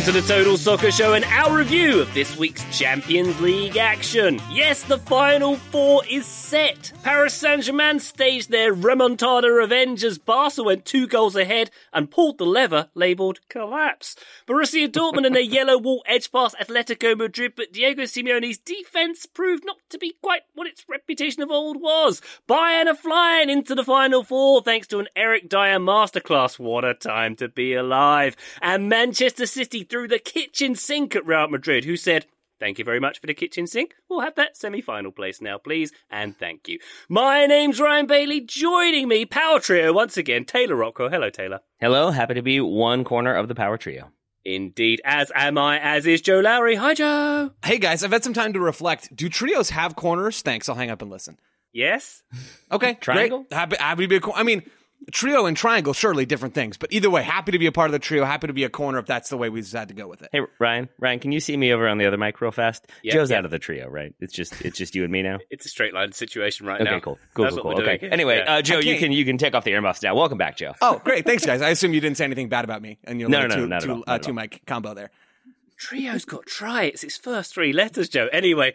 Welcome to the Total Soccer Show and our review of this week's Champions League action. Yes, the Final Four is set. Paris Saint-Germain staged their remontada revenge as Barca went 2 goals ahead and pulled the lever labelled collapse. Borussia Dortmund and their yellow wall edge past Atletico Madrid, but Diego Simeone's defence proved not to be quite what its reputation of old was. Bayern are flying into the Final Four thanks to an Eric Dyer masterclass. What a time to be alive. And Manchester City threw the kitchen sink at Real Madrid, who said, "Thank you very much for the kitchen sink. We'll have that semi-final place now, please, and thank you." My name's Ryan Bailey. Joining me, Power Trio once again, Taylor Rocco. Hello, Taylor. Hello, happy to be one corner of the Power Trio. Indeed, as am I, as is Joe Lowry. Hi, Joe. Hey, guys, I've had some time to reflect. Do trios have corners? Thanks, I'll hang up and listen. Yes. Okay, Triangle? Great. Happy to be I mean, trio and triangle, surely different things. But either way, happy to be a part of the trio, happy to be a corner if that's the way we decide to go with it. Hey, Ryan, can you see me over on the other mic real fast? Yeah, Joe's out of the trio, right? It's just you and me now? It's a straight line situation right Okay, now. cool. That's what we're Okay. doing. Anyway, Yeah. Joe, you can take off the earmuffs now. Welcome back, Joe. Oh, great. Thanks, guys. I assume you didn't say anything bad about me and your No, not at all. two mic combo there. Trio's got try. It's its first 3 letters, Joe. Anyway,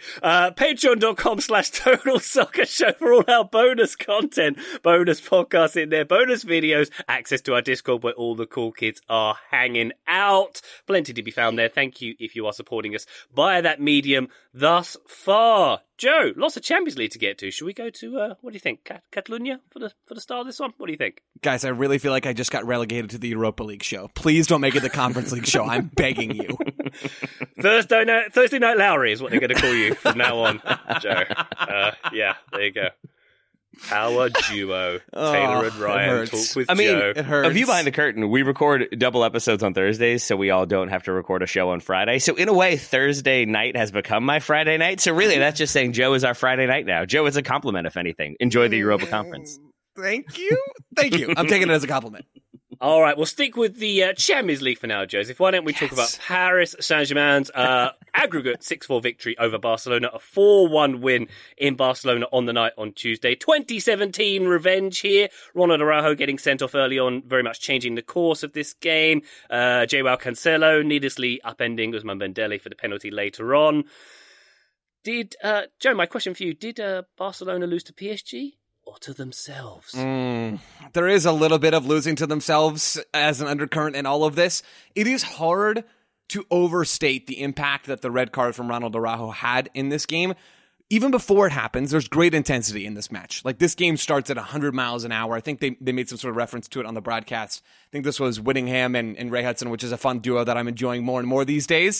patreon.com/Total Soccer Show for all our bonus content, bonus podcasts in there, bonus videos, access to our Discord where all the cool kids are hanging out. Plenty to be found there. Thank you if you are supporting us via that medium thus far. Joe, lots of Champions League to get to. Should we go to, what do you think, Catalunya for the start of this one? What do you think? Guys, I really feel like I just got relegated to the Europa League show. Please don't make it the Conference League show. I'm begging you. Thursday Night Lowry is what they're going to call you from now on, Joe. Yeah, there you go. Power duo. Taylor and Ryan talk with Joe. It hurts. A view behind the curtain, we record double episodes on Thursdays, so we all don't have to record a show on Friday. So in a way, Thursday night has become my Friday night. So really, that's just saying Joe is our Friday night now. Joe is a compliment, if anything. Enjoy the Europa Conference. Thank you. Thank you. I'm taking it as a compliment. All right, we'll stick with the Champions League for now, Joseph. Why don't we talk about Paris Saint-Germain's aggregate 6-4 victory over Barcelona, a 4-1 win in Barcelona on the night on Tuesday. 2017 revenge here. Ronald Araujo getting sent off early on, very much changing the course of this game. Joao Cancelo needlessly upending Ousmane Dembele for the penalty later on. Joe, my question for you, did Barcelona lose to PSG? Or to themselves? There is a little bit of losing to themselves as an undercurrent in all of this. It is hard to overstate the impact that the red card from Ronald Araujo had in this game. Even before it happens, there's great intensity in this match. Like, this game starts at 100 miles an hour. I think they made some sort of reference to it on the broadcast. I think this was Whittingham and Ray Hudson, which is a fun duo that I'm enjoying more and more these days.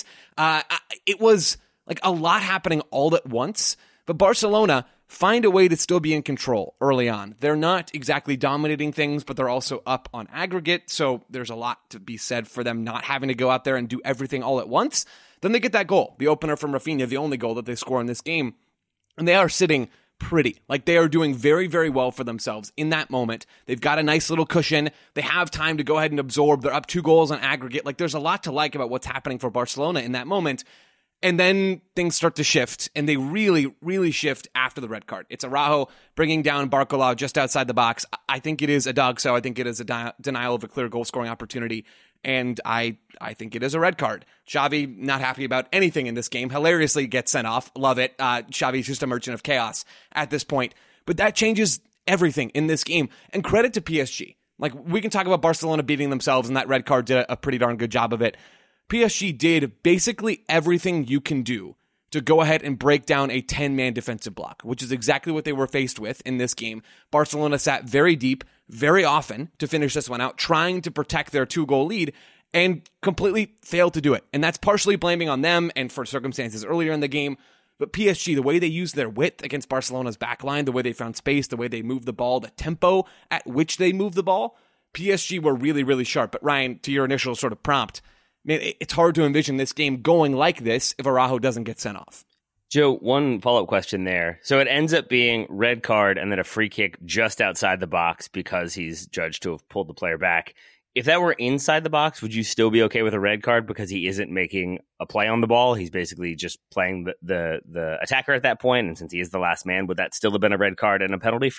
It was like a lot happening all at once, but Barcelona find a way to still be in control early on. They're not exactly dominating things, but they're also up on aggregate, so there's a lot to be said for them not having to go out there and do everything all at once. Then they get that goal, the opener from Rafinha, the only goal that they score in this game, and they are sitting pretty. Like, they are doing very, very well for themselves in that moment. They've got a nice little cushion. They have time to go ahead and absorb. They're up 2 goals on aggregate. Like, there's a lot to like about what's happening for Barcelona in that moment. And then things start to shift, and they really, really shift after the red card. It's Araujo bringing down Barcolau just outside the box. I think it is a dog, so I think it is a denial of a clear goal-scoring opportunity, and I think it is a red card. Xavi, not happy about anything in this game, hilariously gets sent off. Love it. Xavi's just a merchant of chaos at this point. But that changes everything in this game, and credit to PSG. Like, we can talk about Barcelona beating themselves, and that red card did a pretty darn good job of it. PSG did basically everything you can do to go ahead and break down a 10-man defensive block, which is exactly what they were faced with in this game. Barcelona sat very deep, very often to finish this one out, trying to protect their 2-goal lead, and completely failed to do it. And that's partially blaming on them and for circumstances earlier in the game. But PSG, the way they used their width against Barcelona's backline, the way they found space, the way they moved the ball, the tempo at which they moved the ball, PSG were really, really sharp. But Ryan, to your initial sort of prompt, man, it's hard to envision this game going like this if Araujo doesn't get sent off. Joe, one follow-up question there. So it ends up being red card and then a free kick just outside the box because he's judged to have pulled the player back. If that were inside the box, would you still be okay with a red card because he isn't making a play on the ball? He's basically just playing the attacker at that point, and since he is the last man, would that still have been a red card and a penalty for you?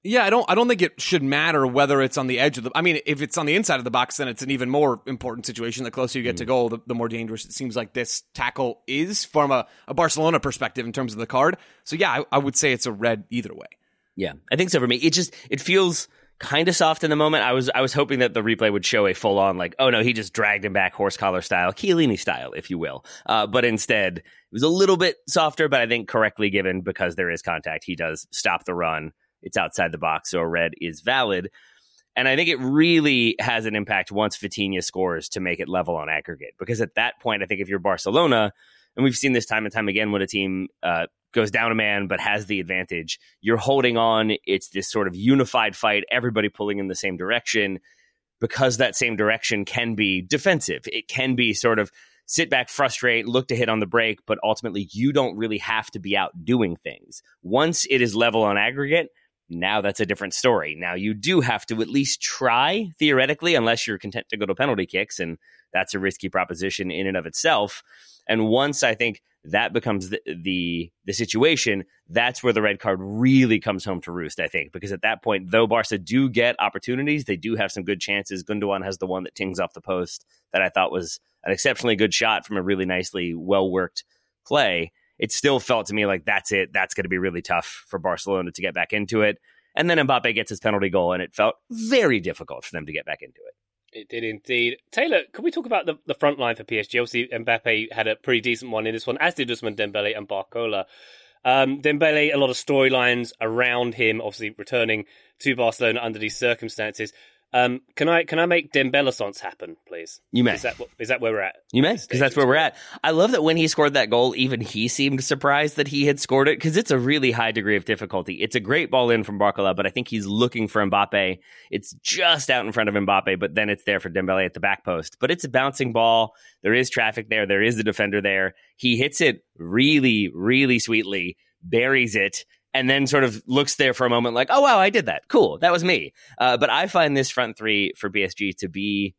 Yeah, I don't think it should matter whether it's on the edge of the... I mean, if it's on the inside of the box, then it's an even more important situation. The closer you get to goal, the more dangerous it seems like this tackle is from a Barcelona perspective in terms of the card. So yeah, I would say it's a red either way. Yeah, I think so for me. It feels kind of soft in the moment. I was hoping that the replay would show a full-on, like, oh no, he just dragged him back horse collar style, Chiellini style, if you will. But instead, it was a little bit softer, but I think correctly given because there is contact. He does stop the run. It's outside the box, so a red is valid. And I think it really has an impact once Vitinha scores to make it level on aggregate. Because at that point, I think if you're Barcelona, and we've seen this time and time again when a team goes down a man but has the advantage, you're holding on. It's this sort of unified fight, everybody pulling in the same direction, because that same direction can be defensive. It can be sort of sit back, frustrate, look to hit on the break, but ultimately you don't really have to be out doing things. Once it is level on aggregate, now that's a different story. Now you do have to at least try, theoretically, unless you're content to go to penalty kicks, and that's a risky proposition in and of itself. And once I think that becomes the situation, that's where the red card really comes home to roost, I think. Because at that point, though Barca do get opportunities, they do have some good chances. Gundogan has the one that tings off the post that I thought was an exceptionally good shot from a really nicely well-worked play. It still felt to me like that's it. That's going to be really tough for Barcelona to get back into it. And then Mbappe gets his penalty goal, and it felt very difficult for them to get back into it. It did indeed. Taylor, can we talk about the front line for PSG? Obviously, Mbappe had a pretty decent one in this one, as did Ousmane Dembele and Barcola. Dembele, a lot of storylines around him, obviously returning to Barcelona under these circumstances. Can I make Dembele-sance happen, please? You may. Is that where we're at? You may, because that's where we're at. I love that when he scored that goal, even he seemed surprised that he had scored it, because it's a really high degree of difficulty. It's a great ball in from Barcola, but I think he's looking for Mbappe. It's just out in front of Mbappe, but then it's there for Dembele at the back post. But it's a bouncing ball. There is traffic there. There is a defender there. He hits it really, really sweetly, buries it, and then sort of looks there for a moment like, oh, wow, I did that. Cool. That was me. But I find this front three for PSG to be...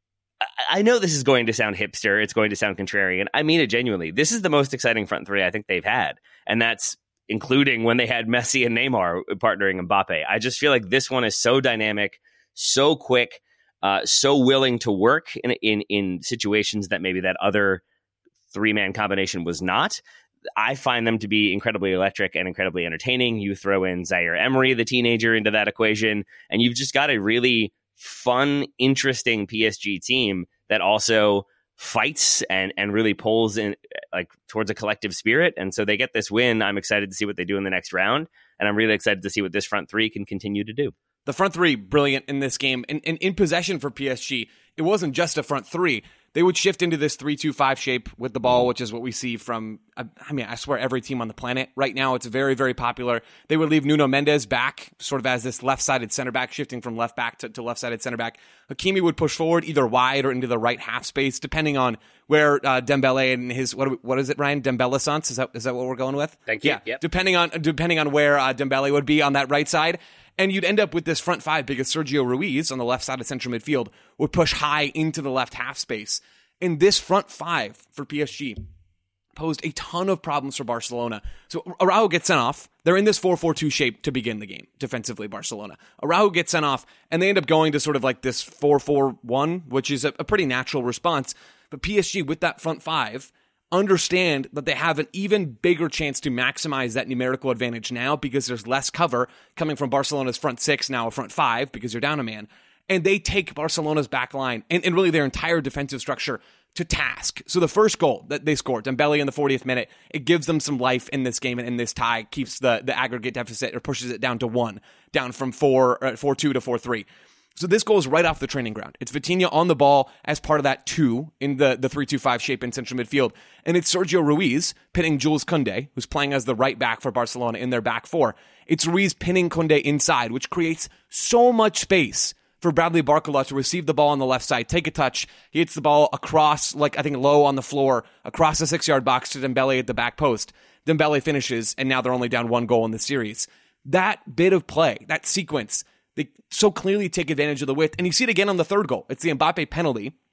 I know this is going to sound hipster. It's going to sound contrarian. I mean it genuinely. This is the most exciting front three I think they've had. And that's including when they had Messi and Neymar partnering Mbappe. I just feel like this one is so dynamic, so quick, so willing to work in situations that maybe that other three-man combination was not. I find them to be incredibly electric and incredibly entertaining. You throw in Zaire Emery, the teenager, into that equation, and you've just got a really fun, interesting PSG team that also fights and really pulls in like towards a collective spirit. And so they get this win. I'm excited to see what they do in the next round, and I'm really excited to see what this front three can continue to do. The front three, brilliant in this game. And in possession for PSG, it wasn't just a front three. They would shift into this 3-2-5 shape with the ball, which is what we see from, I swear, every team on the planet. Right now, it's very, very popular. They would leave Nuno Mendes back, sort of as this left-sided center back, shifting from left back to left-sided center back. Hakimi would push forward either wide or into the right half space, depending on where Dembele and his, what is it, Ryan? Dembele-sance? Is that what we're going with? Thank you. Yeah, yep. Depending on where Dembele would be on that right side. And you'd end up with this front five because Sergio Ruiz on the left side of central midfield would push high into the left half space. And this front five for PSG posed a ton of problems for Barcelona. So Araujo gets sent off. They're in this 4-4-2 shape to begin the game, defensively, Barcelona. Araujo gets sent off, and they end up going to sort of like this 4-4-1, which is a pretty natural response. But PSG, with that front five, understand that they have an even bigger chance to maximize that numerical advantage now because there's less cover coming from Barcelona's front six, now a front five, because you're down a man. And they take Barcelona's back line and really their entire defensive structure to task. So the first goal that they scored, Dembele in the 40th minute, it gives them some life in this game and in this tie, keeps the aggregate deficit or pushes it down to 1, down from 4-2 to 4-3. So this goal is right off the training ground. It's Vitinha on the ball as part of that 2 in the 3-2-5 shape in central midfield. And it's Sergio Ruiz pinning Jules Koundé, who's playing as the right back for Barcelona in their back four. It's Ruiz pinning Koundé inside, which creates so much space for Bradley Barcola to receive the ball on the left side, take a touch. He hits the ball across, like I think low on the floor, across the 6-yard box to Dembele at the back post. Dembele finishes, and now they're only down 1 goal in the series. That bit of play, that sequence, they so clearly take advantage of the width. And you see it again on the third goal. It's the Mbappe penalty.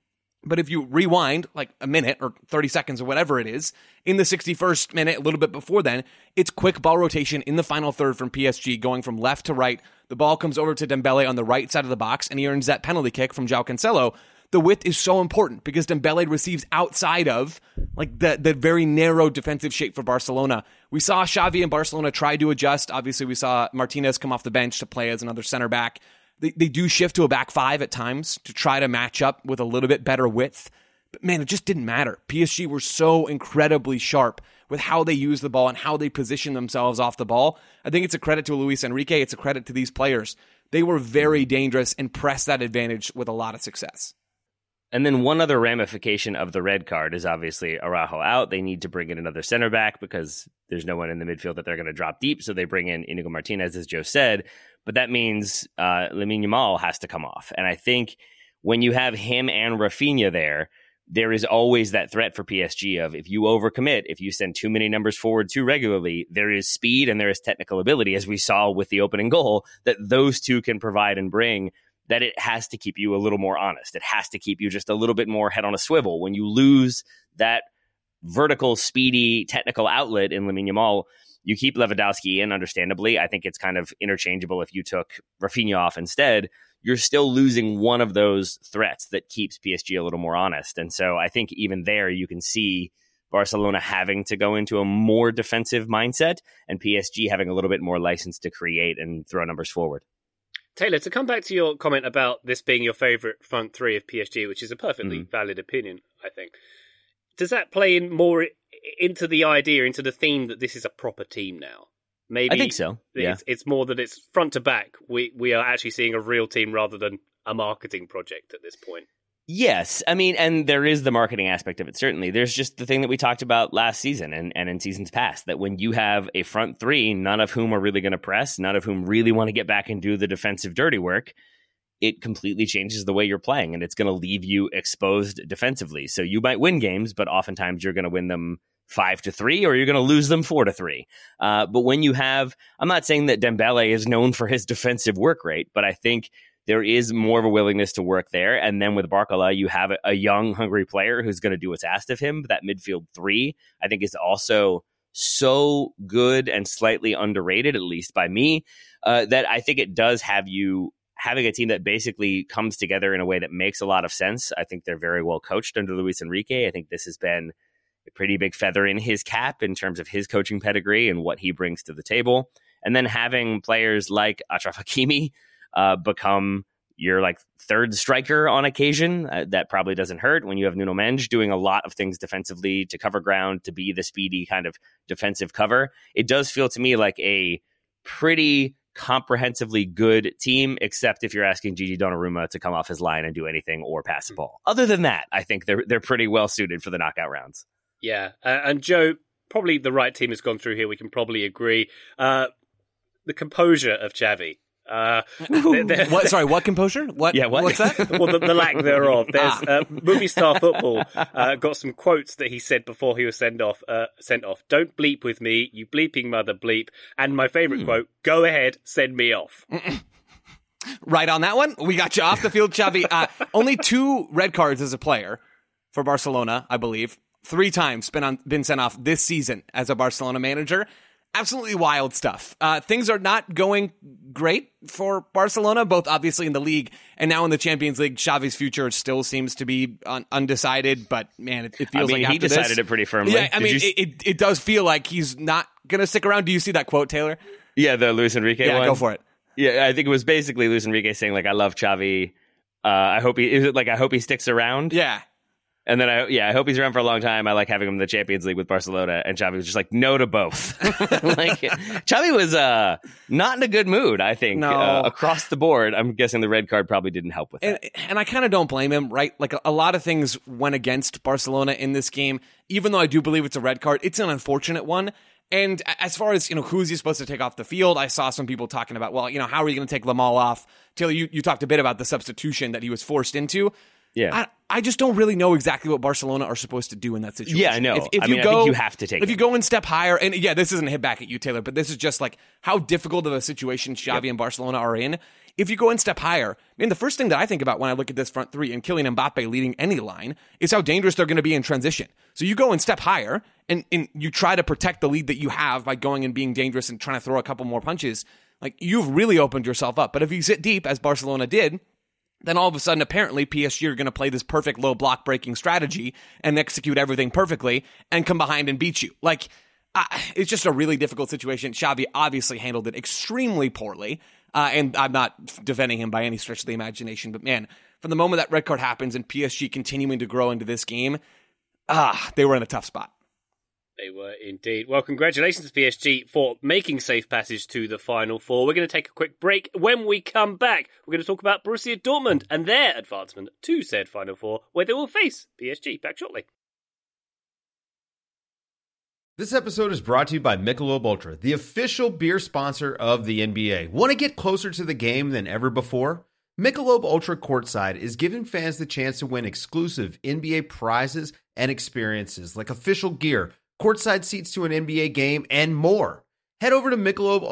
But if you rewind like a minute or 30 seconds or whatever it is, in the 61st minute, a little bit before then, it's quick ball rotation in the final third from PSG going from left to right. The ball comes over to Dembele on the right side of the box, and he earns that penalty kick from João Cancelo. The width is so important because Dembele receives outside of like the very narrow defensive shape for Barcelona. We saw Xavi and Barcelona try to adjust. Obviously, we saw Martinez come off the bench to play as another center back. They do shift to a back five at times to try to match up with a little bit better width. But man, it just didn't matter. PSG were so incredibly sharp with how they use the ball and how they position themselves off the ball. I think it's a credit to Luis Enrique. It's a credit to these players. They were very dangerous and pressed that advantage with a lot of success. And then one other ramification of the red card is obviously Araujo out. They need to bring in another center back because there's no one in the midfield that they're going to drop deep. So they bring in Inigo Martinez, as Joe said. But that means Lamine Yamal has to come off. And I think when you have him and Rafinha there is always that threat for PSG of if you overcommit, if you send too many numbers forward too regularly, there is speed and there is technical ability, as we saw with the opening goal, that those two can provide and bring, that it has to keep you a little more honest. It has to keep you just a little bit more head on a swivel. When you lose that vertical, speedy, technical outlet in Lamine Yamal, you keep Lewandowski in, understandably. I think it's kind of interchangeable if you took Rafinha off instead. You're still losing one of those threats that keeps PSG a little more honest. And so I think even there you can see Barcelona having to go into a more defensive mindset and PSG having a little bit more license to create and throw numbers forward. Taylor, to come back to your comment about this being your favourite front three of PSG, which is a perfectly valid opinion, I think. Does that play in more into the idea, into the theme that this is a proper team now? Maybe I think so. Yeah. It's more that it's front to back. We are actually seeing a real team rather than a marketing project at this point. Yes. I mean, and there is the marketing aspect of it, certainly. There's just the thing that we talked about last season and in seasons past, that when you have a front three, none of whom are really going to press, none of whom really want to get back and do the defensive dirty work, it completely changes the way you're playing, and it's going to leave you exposed defensively. So you might win games, but oftentimes you're going to win them 5-3, or you're going to lose them 4-3. But when you have, I'm not saying that Dembele is known for his defensive work rate, but I think there is more of a willingness to work there. And then with Barcola, you have a young, hungry player who's going to do what's asked of him. That midfield three, I think, is also so good and slightly underrated, at least by me, that I think it does have you having a team that basically comes together in a way that makes a lot of sense. I think they're very well coached under Luis Enrique. I think this has been a pretty big feather in his cap in terms of his coaching pedigree and what he brings to the table. And then having players like Achraf Hakimi become your like third striker on occasion, that probably doesn't hurt when you have Nuno Mendes doing a lot of things defensively to cover ground, to be the speedy kind of defensive cover. It does feel to me like a pretty comprehensively good team, except if you're asking Gigi Donnarumma to come off his line and do anything or pass the ball. Other than that, I think they're pretty well suited for the knockout rounds. Yeah, and Joe, probably the right team has gone through here. We can probably agree. The composure of Xavi. What? Sorry, what composure? What? Yeah, what? What's that? Well, the lack thereof. There's Movie Star Football got some quotes that he said before he was sent off. Don't bleep with me, you bleeping mother bleep. And my favourite quote: "Go ahead, send me off." Right on that one. We got you off the field, Xavi. Only 2 red cards as a player for Barcelona, I believe. 3 times been sent off this season as a Barcelona manager. Absolutely wild stuff. Things are not going great for Barcelona, both obviously in the league and now in the Champions League. Xavi's future still seems to be undecided, but man, it feels like he decided it pretty firmly. Yeah, it does feel like he's not going to stick around. Do you see that quote, Taylor? Yeah, the Luis Enrique one. Yeah, go for it. Yeah, I think it was basically Luis Enrique saying like, "I love Xavi. I hope he sticks around." Yeah. And then I hope he's around for a long time. I like having him in the Champions League with Barcelona. And Xavi was just like, no to both. Like, Xavi was not in a good mood, I think, across the board. I'm guessing the red card probably didn't help with that. And I kind of don't blame him, right? Like a lot of things went against Barcelona in this game. Even though I do believe it's a red card, it's an unfortunate one. And as far as, who's he supposed to take off the field, I saw some people talking about, well, how are you going to take Lamal off? Taylor, you talked a bit about the substitution that he was forced into. Yeah. I just don't really know exactly what Barcelona are supposed to do in that situation. Yeah, I know. I think you have to take it. If you go and step higher, and yeah, this isn't a hit back at you, Taylor, but this is just like how difficult of a situation Xavi and Barcelona are in. if you go one step higher, the first thing that I think about when I look at this front three and Kylian Mbappe leading any line is how dangerous they're going to be in transition. So you go one step higher and you try to protect the lead that you have by going and being dangerous and trying to throw a couple more punches. Like, you've really opened yourself up. But if you sit deep, as Barcelona did, then all of a sudden, apparently, PSG are going to play this perfect low block breaking strategy and execute everything perfectly and come behind and beat you. Like, it's just a really difficult situation. Xavi obviously handled it extremely poorly, and I'm not defending him by any stretch of the imagination, but man, from the moment that red card happens and PSG continuing to grow into this game, they were in a tough spot. They were indeed. Well, congratulations to PSG for making safe passage to the Final Four. We're going to take a quick break. When we come back, we're going to talk about Borussia Dortmund and their advancement to said Final Four, where they will face PSG. Back shortly. This episode is brought to you by Michelob Ultra, the official beer sponsor of the NBA. Want to get closer to the game than ever before? Michelob Ultra Courtside is giving fans the chance to win exclusive NBA prizes and experiences like official gear, courtside seats to an NBA game, and more. Head over to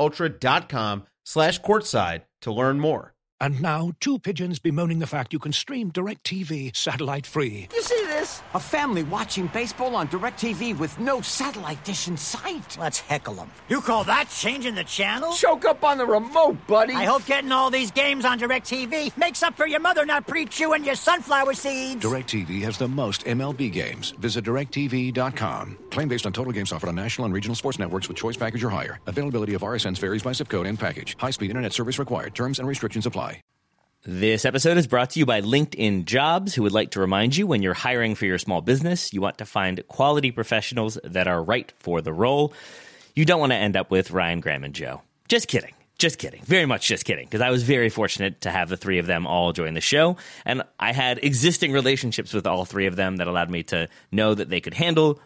MichelobUltra.com/courtside to learn more. And now, two pigeons bemoaning the fact you can stream DirecTV satellite-free. You see this? A family watching baseball on DirecTV with no satellite dish in sight. Let's heckle them. You call that changing the channel? Choke up on the remote, buddy. I hope getting all these games on DirecTV makes up for your mother not pre-chewing your sunflower seeds. DirecTV has the most MLB games. Visit DirecTV.com. Claim based on total games offered on national and regional sports networks with choice package or higher. Availability of RSNs varies by zip code and package. High-speed internet service required. Terms and restrictions apply. This episode is brought to you by LinkedIn Jobs, who would like to remind you when you're hiring for your small business, you want to find quality professionals that are right for the role. You don't want to end up with Ryan, Graham, and Joe. Just kidding. Just kidding. Very much just kidding, because I was very fortunate to have the three of them all join the show, and I had existing relationships with all three of them that allowed me to know that they could handle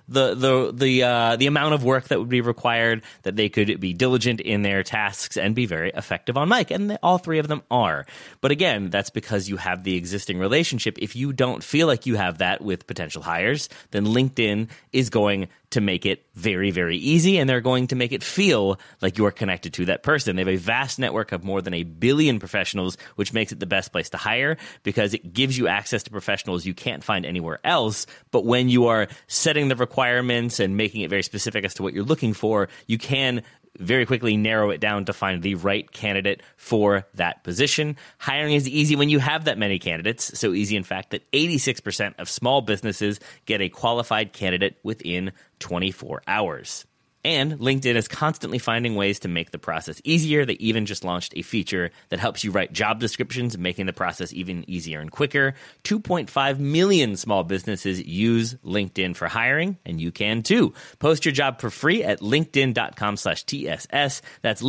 the amount of work that would be required, that they could be diligent in their tasks and be very effective on mic, and all three of them are. But again, that's because you have the existing relationship. If you don't feel like you have that with potential hires, then LinkedIn is going to make it very, very easy, and they're going to make it feel like you're connected to that person. They have a vast network of more than 1 billion professionals, which makes it the best place to hire because it gives you access to professionals you can't find anywhere else. But when you are setting the requirements and making it very specific as to what you're looking for, you can very quickly narrow it down to find the right candidate for that position. Hiring is easy when you have that many candidates. So easy, in fact, that 86% of small businesses get a qualified candidate within 24 hours. And LinkedIn is constantly finding ways to make the process easier. They even just launched a feature that helps you write job descriptions, making the process even easier and quicker. 2.5 million small businesses use LinkedIn for hiring, and you can too. Post your job for free at linkedin.com/TSS. That's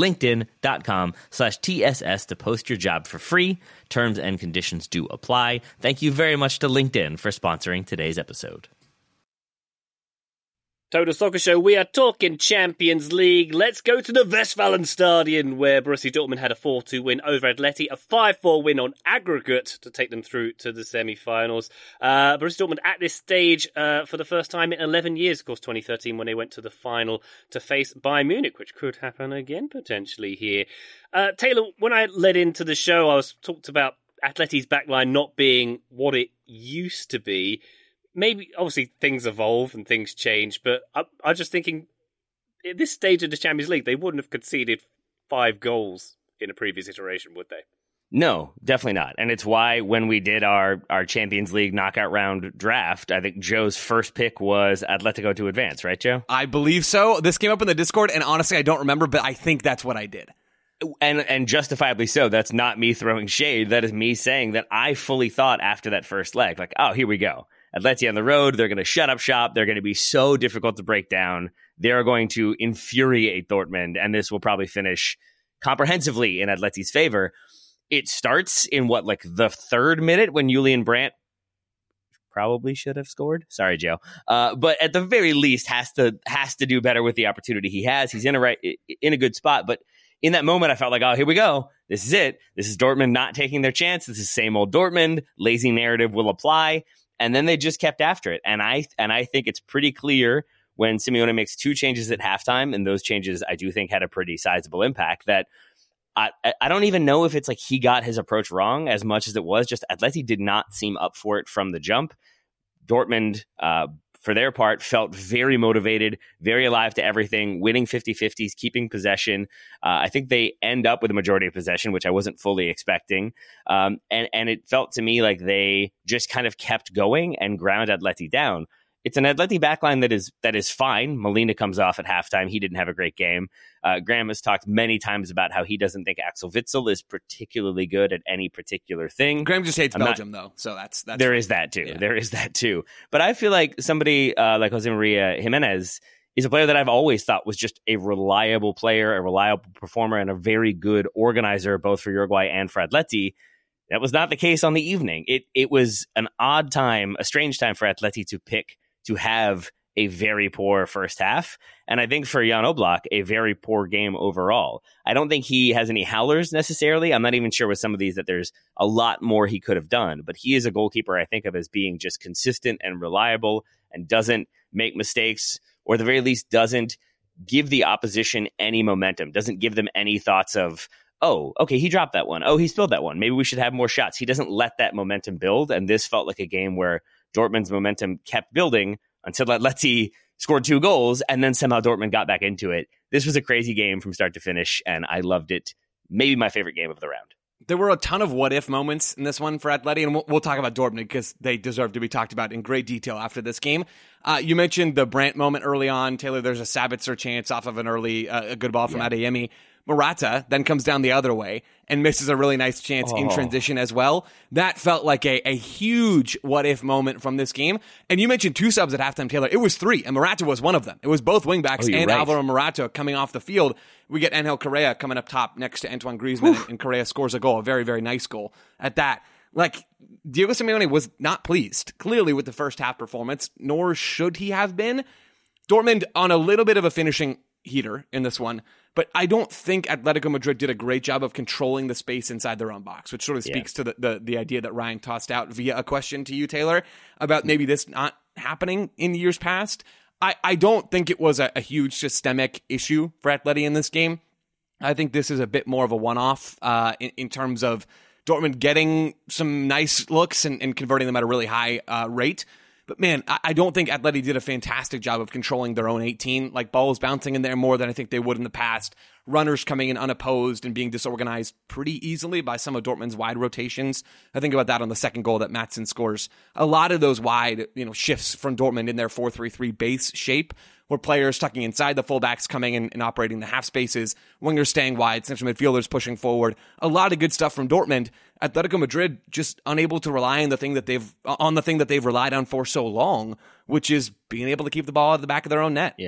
linkedin.com/TSS to post your job for free. Terms and conditions do apply. Thank you very much to LinkedIn for sponsoring today's episode. Total Soccer Show, we are talking Champions League. Let's go to the Westfalenstadion, where Borussia Dortmund had a 4-2 win over Atleti, a 5-4 win on aggregate to take them through to the semi-finals. Borussia Dortmund at this stage, for the first time in 11 years, of course 2013 when they went to the final to face Bayern Munich, which could happen again potentially here. Taylor, when I led into the show, I was talked about Atleti's backline not being what it used to be. Maybe, obviously, things evolve and things change, but I'm just thinking, at this stage of the Champions League, they wouldn't have conceded 5 goals in a previous iteration, would they? No, definitely not. And it's why when we did our Champions League knockout round draft, I think Joe's first pick was Atletico to advance, right, Joe? I believe so. This came up in the Discord, and honestly, I don't remember, but I think that's what I did. And justifiably so. That's not me throwing shade. That is me saying that I fully thought after that first leg, like, oh, here we go. Atleti on the road, they're going to shut up shop. They're going to be so difficult to break down. They're going to infuriate Dortmund, and this will probably finish comprehensively in Atleti's favor. It starts in the 3rd minute when Julian Brandt probably should have scored. Sorry, Joe. But at the very least has to do better with the opportunity he has. He's in a good spot, but in that moment, I felt like, oh, here we go. This is it. This is Dortmund not taking their chance. This is same old Dortmund. Lazy narrative will apply. And then they just kept after it. And I think it's pretty clear when Simeone makes 2 changes at halftime, and those changes I do think had a pretty sizable impact, that I don't even know if it's like he got his approach wrong as much as it was just Atleti did not seem up for it from the jump. Dortmund, for their part, felt very motivated, very alive to everything, winning 50-50s, keeping possession. I think they end up with a majority of possession, which I wasn't fully expecting. And it felt to me like they just kind of kept going and ground Atleti down. It's an Atleti backline that is fine. Molina comes off at halftime. He didn't have a great game. Graham has talked many times about how he doesn't think Axel Witsel is particularly good at any particular thing. Graham just hates Belgium, though, so that's there is that too. Yeah. There is that too. But I feel like somebody like Jose Maria Jimenez is a player that I've always thought was just a reliable player, a reliable performer, and a very good organizer, both for Uruguay and for Atleti. That was not the case on the evening. It was an odd time, a strange time for Atleti to have a very poor first half. And I think for Jan Oblak, a very poor game overall. I don't think he has any howlers necessarily. I'm not even sure with some of these that there's a lot more he could have done. But he is a goalkeeper I think of as being just consistent and reliable and doesn't make mistakes, or at the very least doesn't give the opposition any momentum, doesn't give them any thoughts of, oh, okay, he dropped that one. Oh, he spilled that one. Maybe we should have more shots. He doesn't let that momentum build. And this felt like a game where Dortmund's momentum kept building until Atleti scored 2 goals, and then somehow Dortmund got back into it. This was a crazy game from start to finish, and I loved it. Maybe my favorite game of the round. There were a ton of what-if moments in this one for Atleti, and we'll talk about Dortmund because they deserve to be talked about in great detail after this game. You mentioned the Brandt moment early on. Taylor, there's a Sabitzer chance off of an early a good ball from Adeyemi. Morata then comes down the other way and misses a really nice chance in transition as well. That felt like a huge what-if moment from this game. And you mentioned 2 subs at halftime, Taylor. It was 3, and Morata was one of them. It was both wingbacks and right. Alvaro Morata coming off the field. We get Angel Correa coming up top next to Antoine Griezmann, and Correa scores a goal, a very, very nice goal at that. Like, Diego Simeone was not pleased, clearly, with the first half performance, nor should he have been. Dortmund on a little bit of a finishing heater in this one, but I don't think Atletico Madrid did a great job of controlling the space inside their own box, which sort of speaks to the idea that Ryan tossed out via a question to you, Taylor, about maybe this not happening in years past. I don't think it was a huge systemic issue for Atleti in this game. I think this is a bit more of a one-off in terms of Dortmund getting some nice looks and converting them at a really high rate. But man, I don't think Atleti did a fantastic job of controlling their own 18. Like, balls bouncing in there more than I think they would in the past. Runners coming in unopposed and being disorganized pretty easily by some of Dortmund's wide rotations. I think about that on the second goal that Maatsen scores. A lot of those wide, shifts from Dortmund in their 4-3-3 base shape, where players tucking inside the fullbacks coming in and operating the half spaces, wingers staying wide, central midfielders pushing forward. A lot of good stuff from Dortmund. Atletico Madrid just unable to rely on the thing that they've relied on for so long, which is being able to keep the ball at the back of their own net.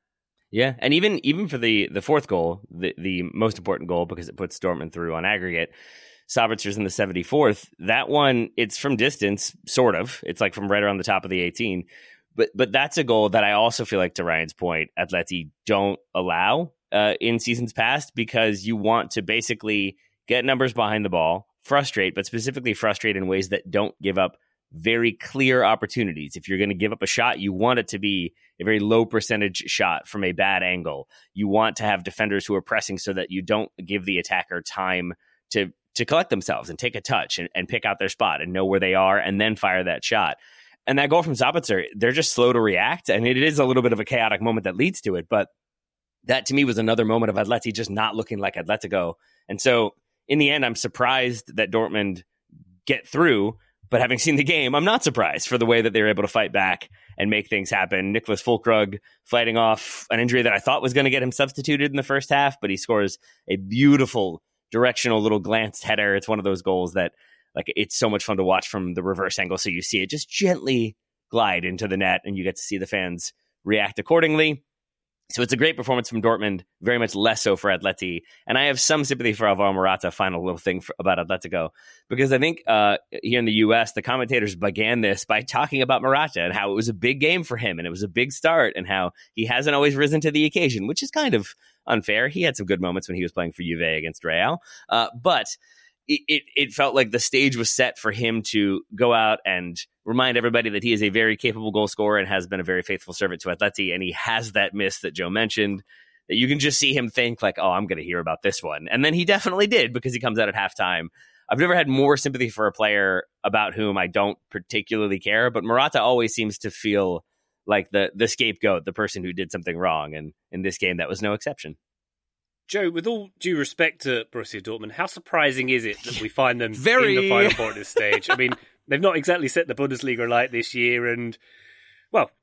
Yeah, and even for the fourth goal, the most important goal because it puts Dortmund through on aggregate, Sabitzer's in the 74th. That one, it's from distance, sort of. It's like from right around the top of the 18. But that's a goal that I also feel like, to Ryan's point, Atleti don't allow in seasons past, because you want to basically get numbers behind the ball, frustrate, but specifically frustrate in ways that don't give up very clear opportunities. If you're going to give up a shot, you want it to be a very low percentage shot from a bad angle. You want to have defenders who are pressing so that you don't give the attacker time to collect themselves and take a touch and pick out their spot and know where they are and then fire that shot. And that goal from Sabitzer, they're just slow to react. And it is a little bit of a chaotic moment that leads to it. But that, to me, was another moment of Atleti just not looking like Atletico. And so, in the end, I'm surprised that Dortmund get through. But having seen the game, I'm not surprised for the way that they were able to fight back and make things happen. Nicholas Füllkrug fighting off an injury that I thought was going to get him substituted in the first half, but he scores a beautiful directional little glanced header. It's one of those goals that, like, it's so much fun to watch from the reverse angle. So you see it just gently glide into the net and you get to see the fans react accordingly. So it's a great performance from Dortmund, very much less so for Atleti. And I have some sympathy for Alvaro Morata, final little thing about Atletico, because I think here in the U.S., the commentators began this by talking about Morata and how it was a big game for him and it was a big start and how he hasn't always risen to the occasion, which is kind of unfair. He had some good moments when he was playing for Juve against Real. But it felt like the stage was set for him to go out and remind everybody that he is a very capable goal scorer and has been a very faithful servant to Atleti, and he has that miss that Joe mentioned. that you can just see him think like, oh, I'm going to hear about this one. And then he definitely did, because he comes out at halftime. I've never had more sympathy for a player about whom I don't particularly care, but Morata always seems to feel like the scapegoat, the person who did something wrong. And in this game, that was no exception. Joe, with all due respect to Borussia Dortmund, how surprising is it that we find them Very. in the Final Four at this stage? I mean, they've not exactly set the Bundesliga alight this year, and, well,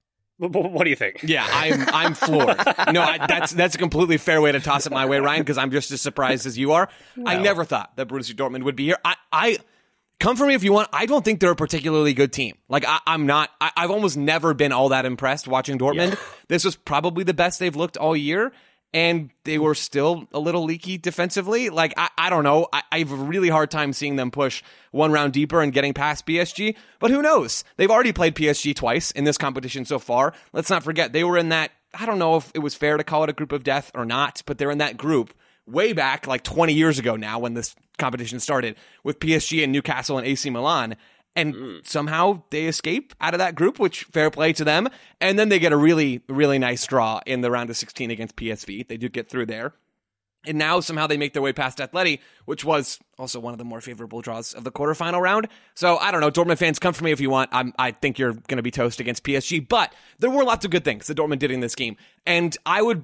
what do you think? Yeah, I'm floored. No, that's a completely fair way to toss it my way, Ryan, because I'm just as surprised as you are. No. I never thought that Borussia Dortmund would be here. I come for me if you want. I don't think they're a particularly good team. Like, I'm not. I've almost never been all that impressed watching Dortmund. Yeah. This was probably the best they've looked all year. And they were still a little leaky defensively. Like, I don't know. I have a really hard time seeing them push one round deeper and getting past PSG. But who knows? They've already played PSG twice in this competition so far. Let's not forget, they were in that, I don't know if it was fair to call it a group of death or not, but they're in that group way back, like 20 years ago now when this competition started, with PSG and Newcastle and AC Milan. And somehow they escape out of that group, which fair play to them. And then they get a really, really nice draw in the round of 16 against PSV. They do get through there. And now somehow they make their way past Atleti, which was also one of the more favorable draws of the quarterfinal round. So I don't know. Dortmund fans, come for me if you want. I think you're going to be toast against PSG. But there were lots of good things that Dortmund did in this game. And I would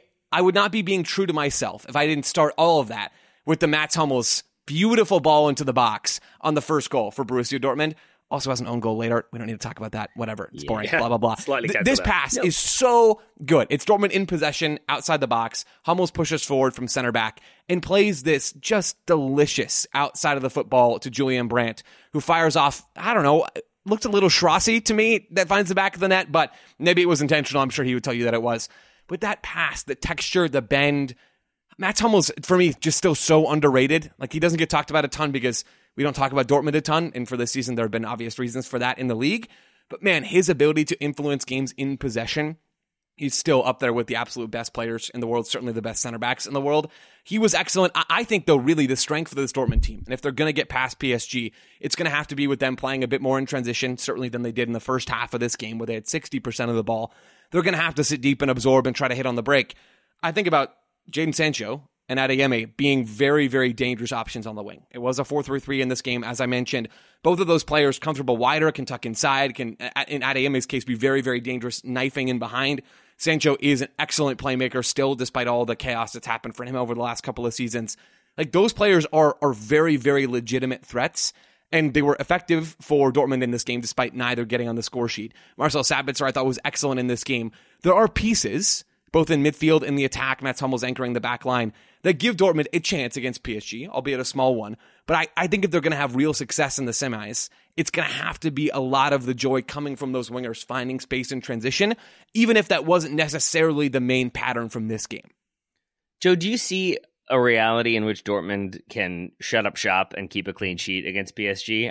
not be being true to myself if I didn't start all of that with the Mats Hummels beautiful ball into the box on the first goal for Borussia Dortmund. Also has an own goal later. We don't need to talk about that. Whatever. It's boring. Blah, blah, blah. This pass is so good. It's Dortmund in possession outside the box. Hummels pushes forward from center back and plays this just delicious outside of the football to Julian Brandt, who fires off, I don't know, looked a little Schrossi to me, that finds the back of the net, but maybe it was intentional. I'm sure he would tell you that it was. But that pass, the texture, the bend, Mats Hummels, for me, just still so underrated. Like, he doesn't get talked about a ton because we don't talk about Dortmund a ton, and for this season, there have been obvious reasons for that in the league. But man, his ability to influence games in possession, he's still up there with the absolute best players in the world, certainly the best center backs in the world. He was excellent. I think, though, really the strength of this Dortmund team, and if they're going to get past PSG, it's going to have to be with them playing a bit more in transition, certainly than they did in the first half of this game, where they had 60% of the ball. They're going to have to sit deep and absorb and try to hit on the break. I think about Jadon Sancho and Adeyemi being very, very dangerous options on the wing. It was a 4-3-3 in this game, as I mentioned. Both of those players comfortable wider, can tuck inside, can, in Adeyemi's case, be very, very dangerous, knifing in behind. Sancho is an excellent playmaker still, despite all the chaos that's happened for him over the last couple of seasons. Like, those players are very, very legitimate threats, and they were effective for Dortmund in this game, despite neither getting on the score sheet. Marcel Sabitzer, I thought, was excellent in this game. There are pieces, both in midfield and the attack, Mats Hummels anchoring the back line, that give Dortmund a chance against PSG, albeit a small one. But I think if they're going to have real success in the semis, it's going to have to be a lot of the joy coming from those wingers finding space in transition, even if that wasn't necessarily the main pattern from this game. Joe, do you see a reality in which Dortmund can shut up shop and keep a clean sheet against PSG?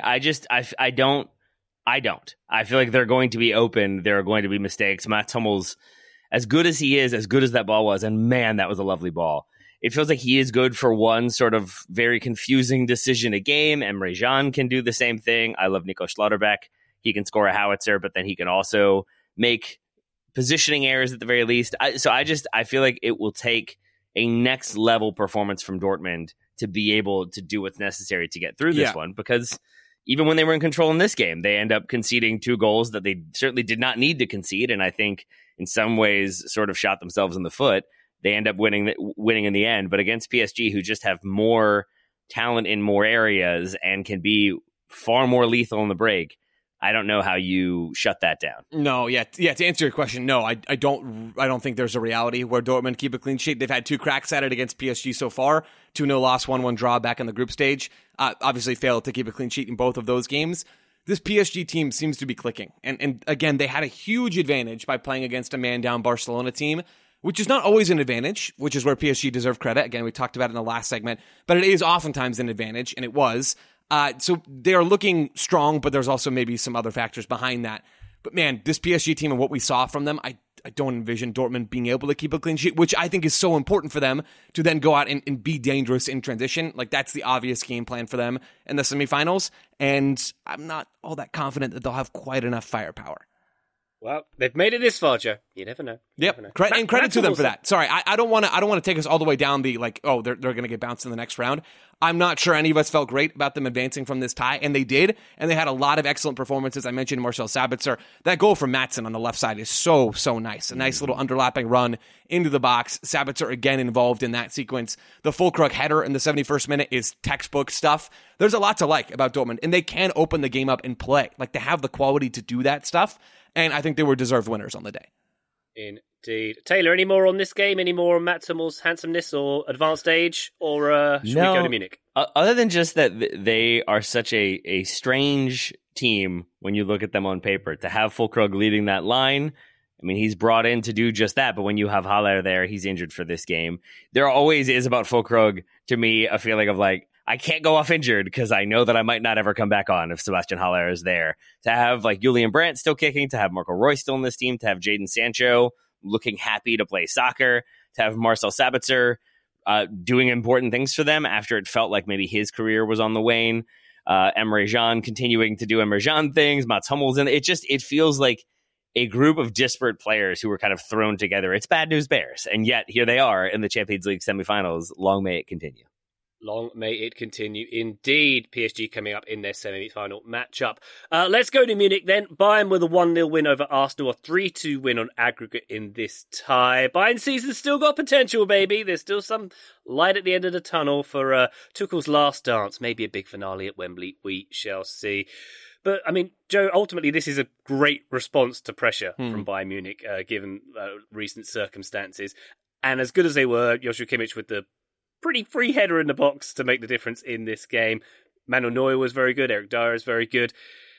I don't. I feel like they're going to be open. There are going to be mistakes. Mats Hummels, as good as he is, as good as that ball was, and man, that was a lovely ball. It feels like he is good for one sort of very confusing decision a game. Emre Can can do the same thing. I love Nico Schlotterbeck. He can score a howitzer, but then he can also make positioning errors at the very least. I feel like it will take a next level performance from Dortmund to be able to do what's necessary to get through this one, because even when they were in control in this game, they end up conceding 2 goals that they certainly did not need to concede, and I think in some ways sort of shot themselves in the foot. They end up winning in the end. But against PSG, who just have more talent in more areas and can be far more lethal in the break, I don't know how you shut that down. No, yeah. To answer your question, no, I don't think there's a reality where Dortmund keep a clean sheet. They've had 2 cracks at it against PSG so far. 2-0 loss, 1-1 draw back in the group stage. Obviously failed to keep a clean sheet in both of those games. This PSG team seems to be clicking. And again, they had a huge advantage by playing against a man-down Barcelona team, which is not always an advantage, which is where PSG deserve credit. Again, we talked about it in the last segment, but it is oftentimes an advantage, and it was. So they are looking strong, but there's also maybe some other factors behind that. But man, this PSG team and what we saw from them, I don't envision Dortmund being able to keep a clean sheet, which I think is so important for them to then go out and be dangerous in transition. Like, that's the obvious game plan for them in the semifinals, and I'm not all that confident that they'll have quite enough firepower. Well, they've made it this far, Joe. You never know. Yep, Never know. and credit to them Maximals- for that. Sorry, I don't want to take us all the way down the they're going to get bounced in the next round. I'm not sure any of us felt great about them advancing from this tie, and they did, and they had a lot of excellent performances. I mentioned Marcel Sabitzer. That goal from Mattson on the left side is so nice. A nice little underlapping run into the box. Sabitzer again involved in that sequence. The Füllkrug header in the 71st minute is textbook stuff. There's a lot to like about Dortmund, and they can open the game up and play. Like, they have the quality to do that stuff, and I think they were deserved winners on the day. Indeed. Taylor, any more on this game? Any more on Mats Hummels' handsomeness or advanced age? Or should we go to Munich? Other than just that they are such a strange team when you look at them on paper. To have Füllkrug leading that line, I mean, he's brought in to do just that. But when you have Haller there, he's injured for this game. There always is about Füllkrug, to me, a feeling of like, I can't go off injured because I know that I might not ever come back on if Sebastian Haller is there. To have like Julian Brandt still kicking, to have Marco Reus still in this team, to have Jadon Sancho looking happy to play soccer, to have Marcel Sabitzer doing important things for them after it felt like maybe his career was on the wane. Emre Can continuing to do Emre Can things, Mats Hummels, and it feels like a group of disparate players who were kind of thrown together. It's bad news bears, and yet here they are in the Champions League semifinals. Long may it continue. Long may it continue. Indeed, PSG coming up in their semi-final matchup. Let's go to Munich then. Bayern with a 1-0 win over Arsenal, a 3-2 win on aggregate in this tie. Bayern season's still got potential, baby. There's still some light at the end of the tunnel for Tuchel's last dance. Maybe a big finale at Wembley. We shall see. But, I mean, Joe, ultimately this is a great response to pressure from Bayern Munich, given recent circumstances. And as good as they were, Joshua Kimmich with the pretty free header in the box to make the difference in this game. Manuel Neuer was very good. Eric Dyer is very good.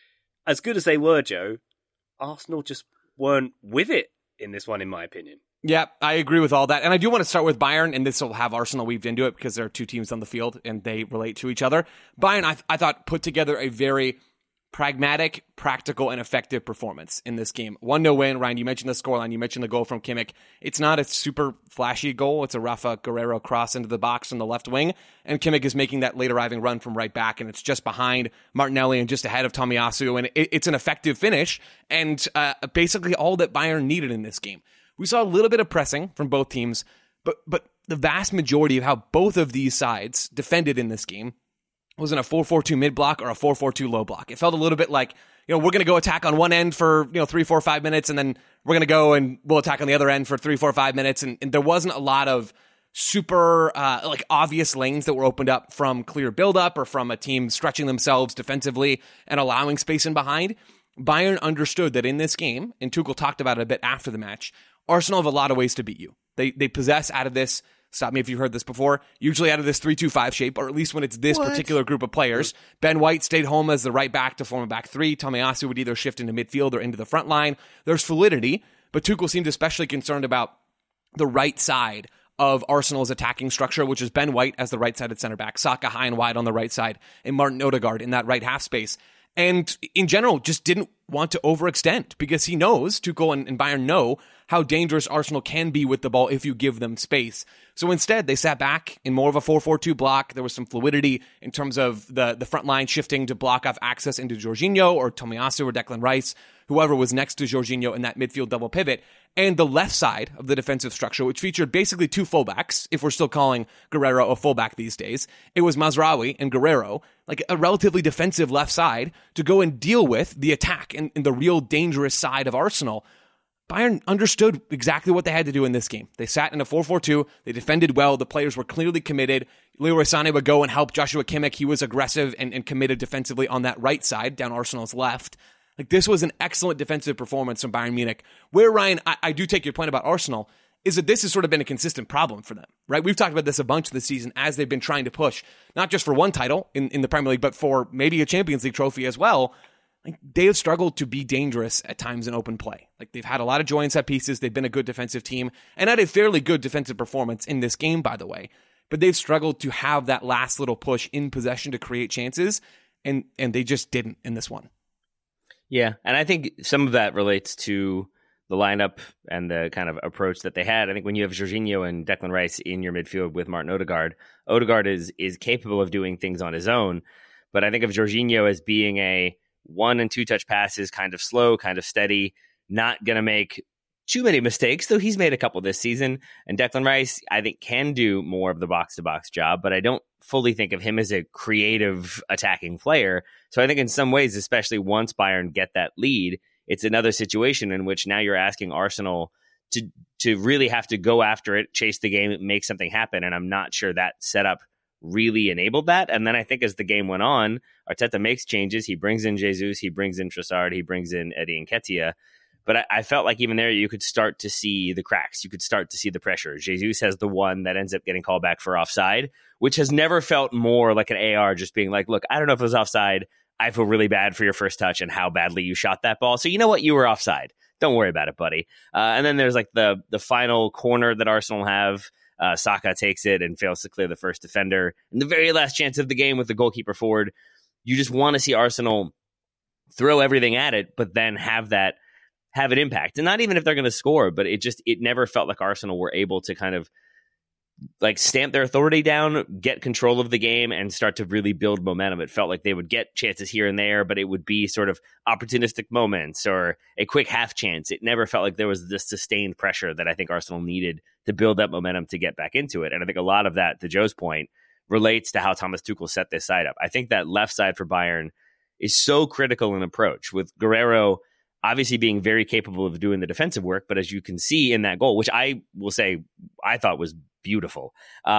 As good as they were, Joe, Arsenal just weren't with it in this one, in my opinion. Yeah, I agree with all that. And I do want to start with Bayern, and this will have Arsenal weaved into it because there are two teams on the field and they relate to each other. Bayern, I thought, put together a very pragmatic, practical, and effective performance in this game. 1-0 win. Ryan, you mentioned the scoreline. You mentioned the goal from Kimmich. It's not a super flashy goal. It's a Rafa Guerreiro cross into the box from the left wing, and Kimmich is making that late arriving run from right back, and it's just behind Martinelli and just ahead of Tomiyasu, and it's an effective finish, and basically all that Bayern needed in this game. We saw a little bit of pressing from both teams, but the vast majority of how both of these sides defended in this game was in a 4-4-2 mid block or a 4-4-2 low block. It felt a little bit like, we're going to go attack on one end for, 3, 4, 5 minutes, and then we're going to go and we'll attack on the other end for 3, 4, 5 minutes. And there wasn't a lot of super, obvious lanes that were opened up from clear buildup or from a team stretching themselves defensively and allowing space in behind. Bayern understood that in this game, and Tuchel talked about it a bit after the match, Arsenal have a lot of ways to beat you. They possess out of this, stop me if you've heard this before, usually out of this 3-2-5 shape, or at least when it's this particular group of players. Ben White stayed home as the right back to form a back three. Tomiyasu would either shift into midfield or into the front line. There's fluidity, but Tuchel seemed especially concerned about the right side of Arsenal's attacking structure, which is Ben White as the right-sided center back, Saka high and wide on the right side, and Martin Odegaard in that right half space. And in general, just didn't want to overextend because he knows, Tuchel and Bayern know, how dangerous Arsenal can be with the ball if you give them space. So instead, they sat back in more of a 4-4-2 block. There was some fluidity in terms of the front line shifting to block off access into Jorginho or Tomiyasu or Declan Rice, whoever was next to Jorginho in that midfield double pivot. And the left side of the defensive structure, which featured basically two fullbacks, if we're still calling Guerreiro a fullback these days, it was Mazraoui and Guerreiro, like a relatively defensive left side, to go and deal with the attack and the real dangerous side of Arsenal. Bayern understood exactly what they had to do in this game. They sat in a 4-4-2. They defended well. The players were clearly committed. Leroy Sané would go and help Joshua Kimmich. He was aggressive and committed defensively on that right side, down Arsenal's left. Like, this was an excellent defensive performance from Bayern Munich. Where, Ryan, I do take your point about Arsenal, is that this has sort of been a consistent problem for them, right? We've talked about this a bunch this season as they've been trying to push, not just for one title in the Premier League, but for maybe a Champions League trophy as well. Like, they have struggled to be dangerous at times in open play. Like, they've had a lot of joy in set pieces. They've been a good defensive team and had a fairly good defensive performance in this game, by the way. But they've struggled to have that last little push in possession to create chances, and they just didn't in this one. Yeah, and I think some of that relates to the lineup and the kind of approach that they had. I think when you have Jorginho and Declan Rice in your midfield with Martin Odegaard, Odegaard is capable of doing things on his own. But I think of Jorginho as being a 1- and 2-touch passes, kind of slow, kind of steady, not going to make too many mistakes, though he's made a couple this season. And Declan Rice, I think, can do more of the box-to-box job, but I don't fully think of him as a creative attacking player. So I think in some ways, especially once Bayern get that lead, it's another situation in which now you're asking Arsenal to really have to go after it, chase the game, make something happen. And I'm not sure that setup really enabled that. And then I think as the game went on, Arteta makes changes. He brings in Jesus, he brings in Trossard, he brings in Eddie Nketiah. But I felt like even there, you could start to see the cracks. You could start to see the pressure. Jesus has the one that ends up getting called back for offside, which has never felt more like an AR just being like, look, I don't know if it was offside. I feel really bad for your first touch and how badly you shot that ball. So you know what? You were offside. Don't worry about it, buddy. And then there's like the final corner that Arsenal have. Saka takes it and fails to clear the first defender. And the very last chance of the game with the goalkeeper forward, you just want to see Arsenal throw everything at it, but then have an impact. And not even if they're going to score, but it never felt like Arsenal were able to kind of like stamp their authority down, get control of the game, and start to really build momentum. It felt like they would get chances here and there, but it would be sort of opportunistic moments or a quick half chance. It never felt like there was this sustained pressure that I think Arsenal needed to build that momentum to get back into it. And I think a lot of that, to Joe's point, relates to how Thomas Tuchel set this side up. I think that left side for Bayern is so critical in approach, with Guerrero obviously being very capable of doing the defensive work, but as you can see in that goal, which I will say I thought was beautiful,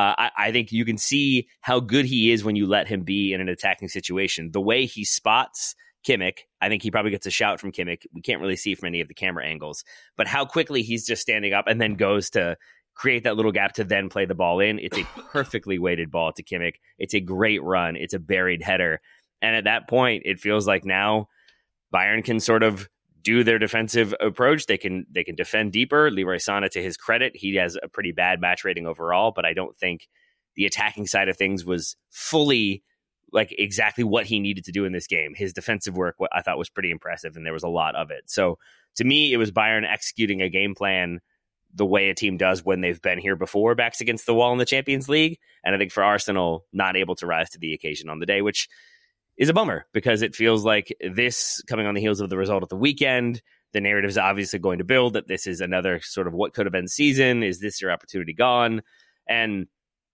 I think you can see how good he is when you let him be in an attacking situation. The way he spots Kimmich, I think he probably gets a shout from Kimmich. We can't really see from any of the camera angles, but how quickly he's just standing up and then goes to create that little gap to then play the ball in. It's a perfectly weighted ball to Kimmich. It's a great run. It's a buried header. And at that point, it feels like now Bayern can sort of do their defensive approach. They can defend deeper. Leroy Sané, to his credit, he has a pretty bad match rating overall, but I don't think the attacking side of things was fully like exactly what he needed to do in this game. His defensive work, what I thought was pretty impressive, and there was a lot of it. So to me, it was Bayern executing a game plan the way a team does when they've been here before, backs against the wall in the Champions League. And I think for Arsenal, not able to rise to the occasion on the day, which is a bummer because it feels like this coming on the heels of the result at the weekend, the narrative is obviously going to build that this is another sort of what could have been season. Is this your opportunity gone? And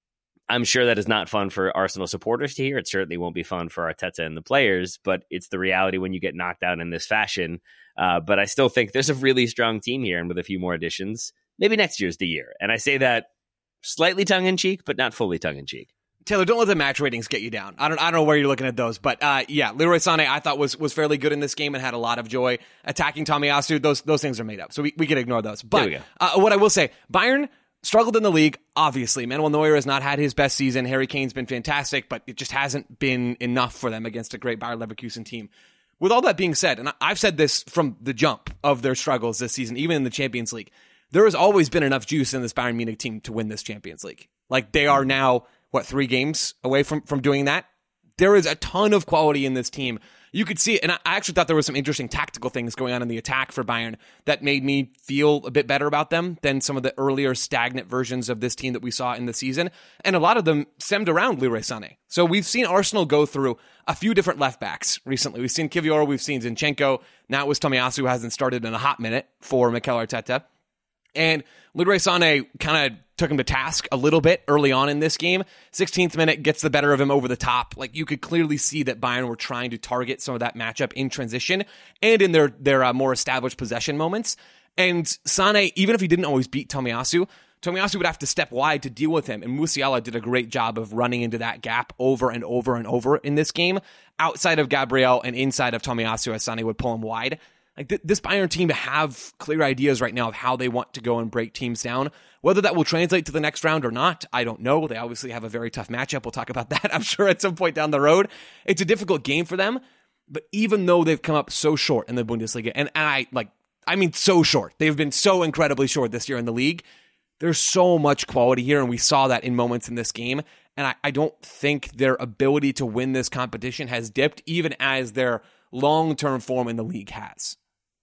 I'm sure that is not fun for Arsenal supporters to hear. It certainly won't be fun for Arteta and the players, but it's the reality when you get knocked out in this fashion. But I still think there's a really strong team here, and with a few more additions, maybe next year's the year. And I say that slightly tongue-in-cheek, but not fully tongue-in-cheek. Taylor, don't let the match ratings get you down. I don't know where you're looking at those, but yeah, Leroy Sané I thought was fairly good in this game and had a lot of joy. Attacking Tomiyasu, those things are made up, so we can ignore those. But what I will say, Bayern struggled in the league, obviously. Manuel Neuer has not had his best season. Harry Kane's been fantastic, but it just hasn't been enough for them against a great Bayer Leverkusen team. With all that being said, and I've said this from the jump of their struggles this season, even in the Champions League, there has always been enough juice in this Bayern Munich team to win this Champions League. Like, they are now 3 games away from doing that? There is a ton of quality in this team. You could see it, and I actually thought there was some interesting tactical things going on in the attack for Bayern that made me feel a bit better about them than some of the earlier stagnant versions of this team that we saw in the season, and a lot of them stemmed around Leroy Sané. So we've seen Arsenal go through a few different left backs recently. We've seen Kivior, we've seen Zinchenko, now it was Tomiyasu, who hasn't started in a hot minute for Mikel Arteta. And Leroy Sané kind of took him to task a little bit early on in this game. 16th minute gets the better of him over the top. Like, you could clearly see that Bayern were trying to target some of that matchup in transition and in their more established possession moments. And Sané, even if he didn't always beat Tomiyasu would have to step wide to deal with him. And Musiala did a great job of running into that gap over and over and over in this game, outside of Gabriel and inside of Tomiyasu, as Sané would pull him wide. Like, this Bayern team have clear ideas right now of how they want to go and break teams down. Whether that will translate to the next round or not, I don't know. They obviously have a very tough matchup. We'll talk about that, I'm sure, at some point down the road. It's a difficult game for them, but even though they've come up so short in the Bundesliga, and I mean so short. They've been so incredibly short this year in the league. There's so much quality here, and we saw that in moments in this game. And I don't think their ability to win this competition has dipped, even as their long-term form in the league has.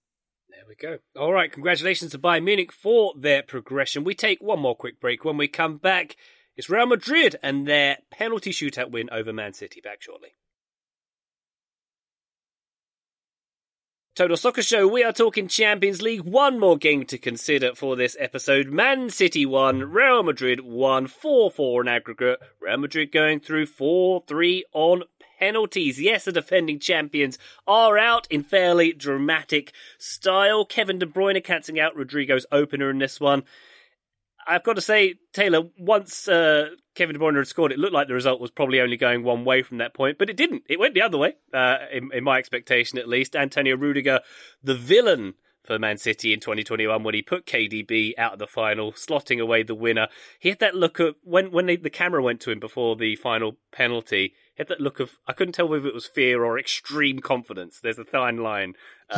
We go. All right, congratulations to Bayern Munich for their progression. We take one more quick break. When we come back, it's Real Madrid and their penalty shootout win over Man City. Back shortly. Total Soccer Show, we are talking Champions League. One more game to consider for this episode. Man City 1, Real Madrid 1, 4-4 in aggregate. Real Madrid going through 4-3 on penalties. Yes, the defending champions are out in fairly dramatic style. Kevin De Bruyne cancelling out Rodrigo's opener in this one. I've got to say, Taylor, once Kevin De Bruyne had scored, it looked like the result was probably only going one way from that point, but it didn't. It went the other way, in my expectation at least. Antonio Rudiger, the villain for Man City in 2021 when he put KDB out of the final, slotting away the winner. He had that look of, when the camera went to him before the final penalty, he had that look of, I couldn't tell whether it was fear or extreme confidence. There's a fine line.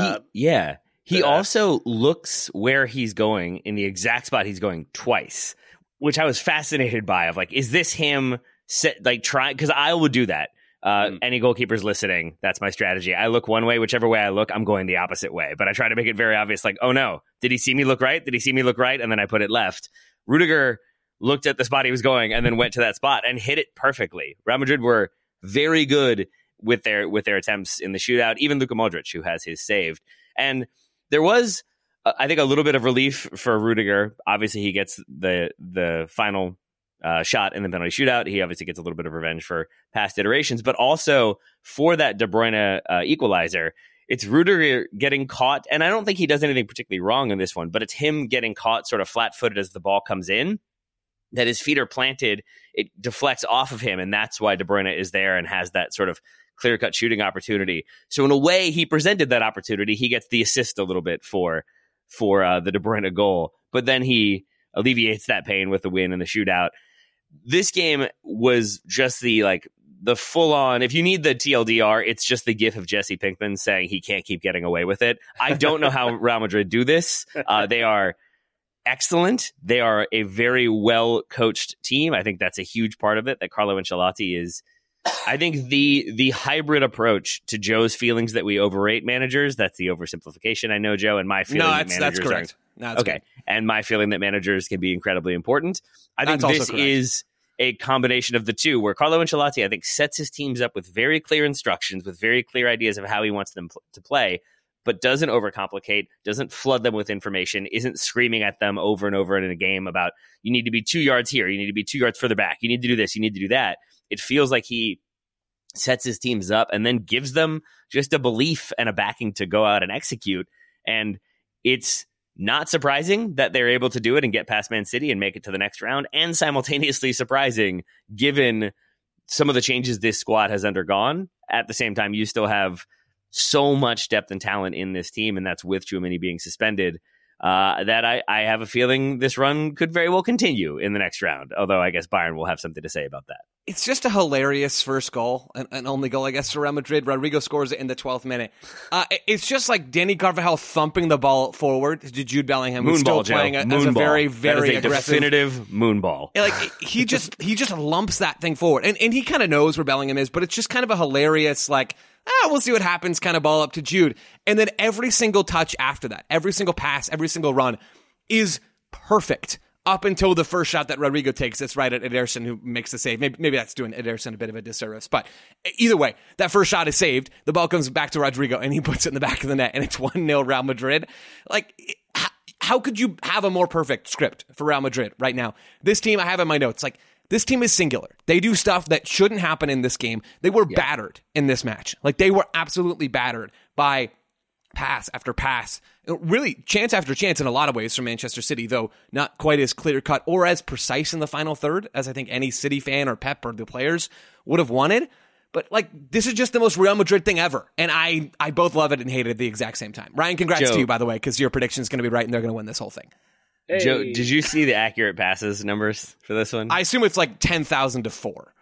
He also looks where he's going in the exact spot he's going twice, which I was fascinated by. Of like, is this him trying? Because I would do that. Any goalkeepers listening, that's my strategy. I look one way, whichever way I look, I'm going the opposite way. But I try to make it very obvious, like, oh no, did he see me look right? Did he see me look right? And then I put it left. Rudiger looked at the spot he was going and then went to that spot and hit it perfectly. Real Madrid were very good with their attempts in the shootout. Even Luka Modric, who has his saved. And there was, I think, a little bit of relief for Rudiger. Obviously, he gets the final shot in the penalty shootout. He obviously gets a little bit of revenge for past iterations, but also for that De Bruyne equalizer, it's Rudiger getting caught. And I don't think he does anything particularly wrong in this one, but it's him getting caught sort of flat-footed as the ball comes in, that his feet are planted. It deflects off of him, and that's why De Bruyne is there and has that sort of clear-cut shooting opportunity. So in a way, he presented that opportunity. He gets the assist a little bit for the De Bruyne goal, but then he alleviates that pain with the win in the shootout. This game was just the full-on, if you need the TLDR, it's just the gif of Jesse Pinkman saying he can't keep getting away with it. I don't know how Real Madrid do this. They are excellent. They are a very well-coached team. I think that's a huge part of it, that Carlo Ancelotti is, I think, the hybrid approach to Joe's feelings that we overrate managers. That's the oversimplification, I know, Joe, and my feeling that managers that's correct. Okay. Good. And my feeling that managers can be incredibly important. I think this is a combination of the two, where Carlo Ancelotti, I think, sets his teams up with very clear instructions, with very clear ideas of how he wants them to play, but doesn't overcomplicate, doesn't flood them with information, isn't screaming at them over and over in a game about, you need to be 2 yards here, you need to be 2 yards further back, you need to do this, you need to do that. It feels like he sets his teams up and then gives them just a belief and a backing to go out and execute. And it's not surprising that they're able to do it and get past Man City and make it to the next round, and simultaneously surprising given some of the changes this squad has undergone. At the same time, you still have so much depth and talent in this team, and that's with Tchouaméni being suspended, that I have a feeling this run could very well continue in the next round, although I guess Bayern will have something to say about that. It's just a hilarious first goal, an only goal, I guess, for Real Madrid. Rodrigo scores it in the 12th minute. It's just like Danny Carvajal thumping the ball forward to Jude Bellingham, who's still playing as a very, very aggressive, definitive moon ball. Like he just lumps that thing forward, and he kind of knows where Bellingham is, but it's just kind of a hilarious, like, we'll see what happens kind of ball up to Jude. And then every single touch after that, every single pass, every single run is perfect up until the first shot that Rodrigo takes. That's right at Ederson, who makes the save. Maybe that's doing Ederson a bit of a disservice. But either way, that first shot is saved. The ball comes back to Rodrigo, and he puts it in the back of the net, and it's 1-0 Real Madrid. Like, how could you have a more perfect script for Real Madrid right now? This team, I have in my notes, like, this team is singular. They do stuff that shouldn't happen in this game. They were battered in this match. Like, they were absolutely battered by pass after pass. Really, chance after chance in a lot of ways from Manchester City, though not quite as clear-cut or as precise in the final third as I think any City fan or Pep or the players would have wanted. But, like, this is just the most Real Madrid thing ever. And I both love it and hate it at the exact same time. Ryan, congrats to you, by the way, because your prediction is going to be right and they're going to win this whole thing. Hey. Joe, did you see the accurate passes numbers for this one? I assume it's like 10,000 to 4.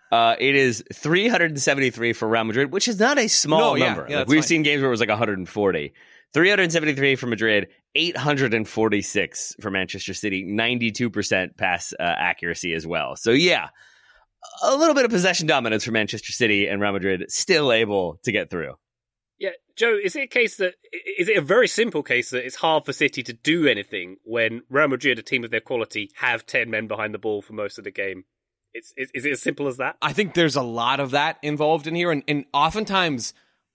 It is 373 for Real Madrid, which is not a small number. Yeah, we've seen games where it was like 140. 373 for Madrid, 846 for Manchester City, 92% pass accuracy as well. So yeah, a little bit of possession dominance for Manchester City, and Real Madrid still able to get through. Yeah, Joe, is it a very simple case that it's hard for City to do anything when Real Madrid, a team of their quality, have 10 men behind the ball for most of the game? Is it as simple as that? I think there's a lot of that involved in here, and oftentimes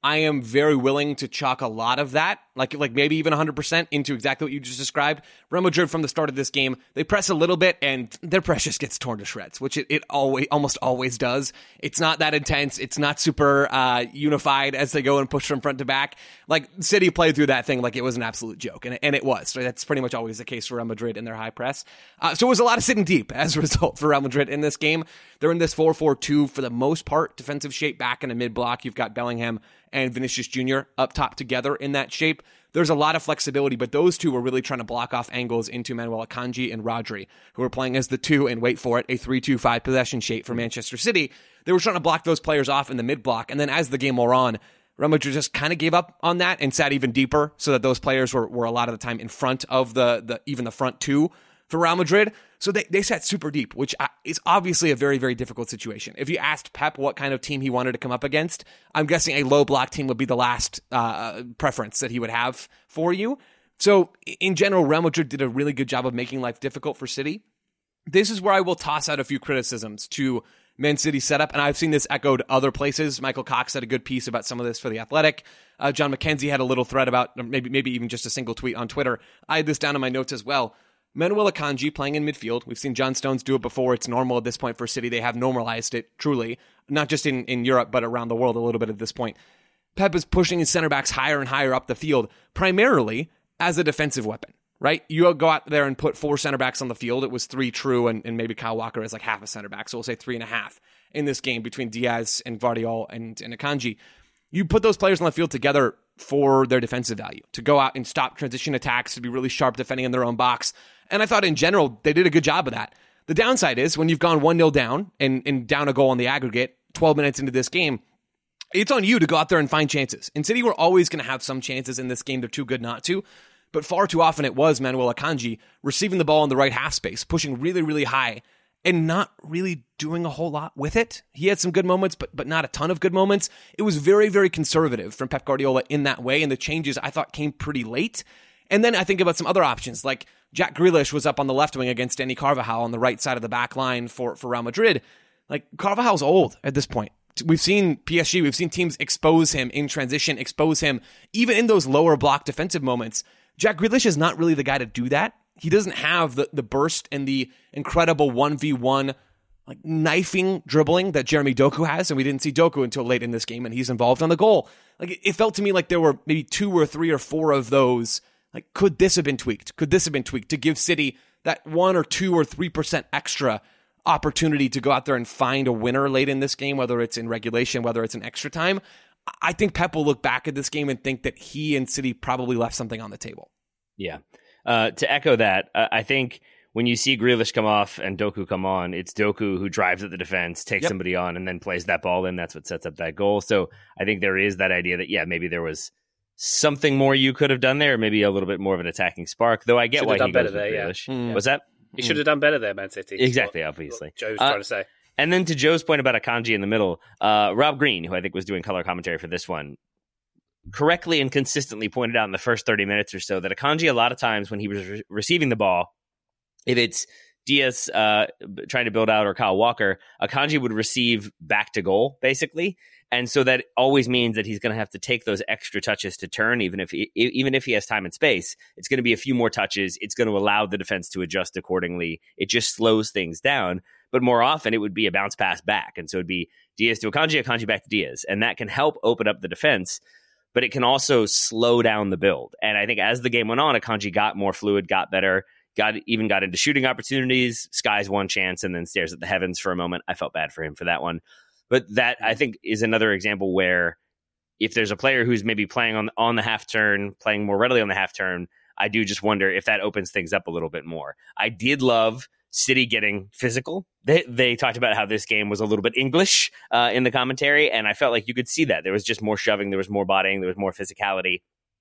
I am very willing to chalk a lot of that, like maybe even 100% into exactly what you just described. Real Madrid from the start of this game, they press a little bit and their press just gets torn to shreds, which it almost always does. It's not that intense. It's not super unified as they go and push from front to back. Like City played through that thing like it was an absolute joke, and it was. So that's pretty much always the case for Real Madrid in their high press. So it was a lot of sitting deep as a result for Real Madrid in this game. They're in this 4-4-2 for the most part, defensive shape back in a mid block. You've got Bellingham and Vinicius Jr. up top together in that shape. There's a lot of flexibility, but those two were really trying to block off angles into Manuel Akanji and Rodri, who were playing as the two, and wait for it, a 3-2-5 possession shape for Manchester City. They were trying to block those players off in the mid block, and then as the game wore on, Real Madrid just kind of gave up on that and sat even deeper, so that those players were a lot of the time in front of even the front two for Real Madrid. So they sat super deep, which is obviously a very, very difficult situation. If you asked Pep what kind of team he wanted to come up against, I'm guessing a low block team would be the last preference that he would have for you. So in general, Real Madrid did a really good job of making life difficult for City. This is where I will toss out a few criticisms to Man City's setup, and I've seen this echoed other places. Michael Cox had a good piece about some of this for The Athletic. John McKenzie had a little thread about, maybe even just a single tweet on Twitter. I had this down in my notes as well. Manuel Akanji playing in midfield. We've seen John Stones do it before. It's normal at this point for City. They have normalized it, truly. Not just in Europe, but around the world a little bit at this point. Pep is pushing his center backs higher and higher up the field, primarily as a defensive weapon, right? You go out there and put 4 center backs on the field. It was 3 true, and maybe Kyle Walker is like half a center back, so we'll say 3.5 in this game between Diaz and Gvardiol and Akanji. You put those players on the field together for their defensive value, to go out and stop transition attacks, to be really sharp defending in their own box. And I thought in general, they did a good job of that. The downside is when you've gone 1-0 down and down a goal on the aggregate 12 minutes into this game, it's on you to go out there and find chances. And City were always going to have some chances in this game. They're too good not to. But far too often it was Manuel Akanji receiving the ball in the right half space, pushing really, really high, and not really doing a whole lot with it. He had some good moments, but not a ton of good moments. It was very, very conservative from Pep Guardiola in that way, and the changes I thought came pretty late. And then I think about some other options, like Jack Grealish was up on the left wing against Dani Carvajal on the right side of the back line for Real Madrid. Like, Carvajal's old at this point. We've seen PSG, we've seen teams expose him in transition, expose him even in those lower block defensive moments. Jack Grealish is not really the guy to do that. He doesn't have the burst and the incredible 1v1 like knifing dribbling that Jeremy Doku has, and we didn't see Doku until late in this game, and he's involved on the goal. Like, it felt to me like there were maybe 2 or 3 or 4 of those. Like, could this have been tweaked? Could this have been tweaked to give City that 1 or 2 or 3% extra opportunity to go out there and find a winner late in this game, whether it's in regulation, whether it's in extra time? I think Pep will look back at this game and think that he and City probably left something on the table. Yeah. To echo that, I think when you see Grealish come off and Doku come on, it's Doku who drives at the defense, takes somebody on, and then plays that ball in. That's what sets up that goal. So I think there is that idea that, maybe there was something more you could have done there, maybe a little bit more of an attacking spark, though I get why he goes with Grealish. What's that? He should have done better there, Man City. Exactly, obviously. What Joe's trying to say. And then to Joe's point about Akanji in the middle, Rob Green, who I think was doing color commentary for this one, correctly and consistently pointed out in the first 30 minutes or so that Akanji, a lot of times when he was receiving the ball, if it's Diaz trying to build out or Kyle Walker, Akanji would receive back to goal, basically. And so that always means that he's going to have to take those extra touches to turn, even if he has time and space. It's going to be a few more touches. It's going to allow the defense to adjust accordingly. It just slows things down. But more often, it would be a bounce pass back. And so it'd be Diaz to Akanji, Akanji back to Diaz. And that can help open up the defense, but it can also slow down the build. And I think as the game went on, Akanji got more fluid, got better, got into shooting opportunities, skies one chance, and then stares at the heavens for a moment. I felt bad for him for that one. But that, I think, is another example where if there's a player who's maybe playing on the half turn, playing more readily on the half turn, I do just wonder if that opens things up a little bit more. I did love City getting physical. They talked about how this game was a little bit English in the commentary, and I felt like you could see that. There was just more shoving, there was more bodying, there was more physicality.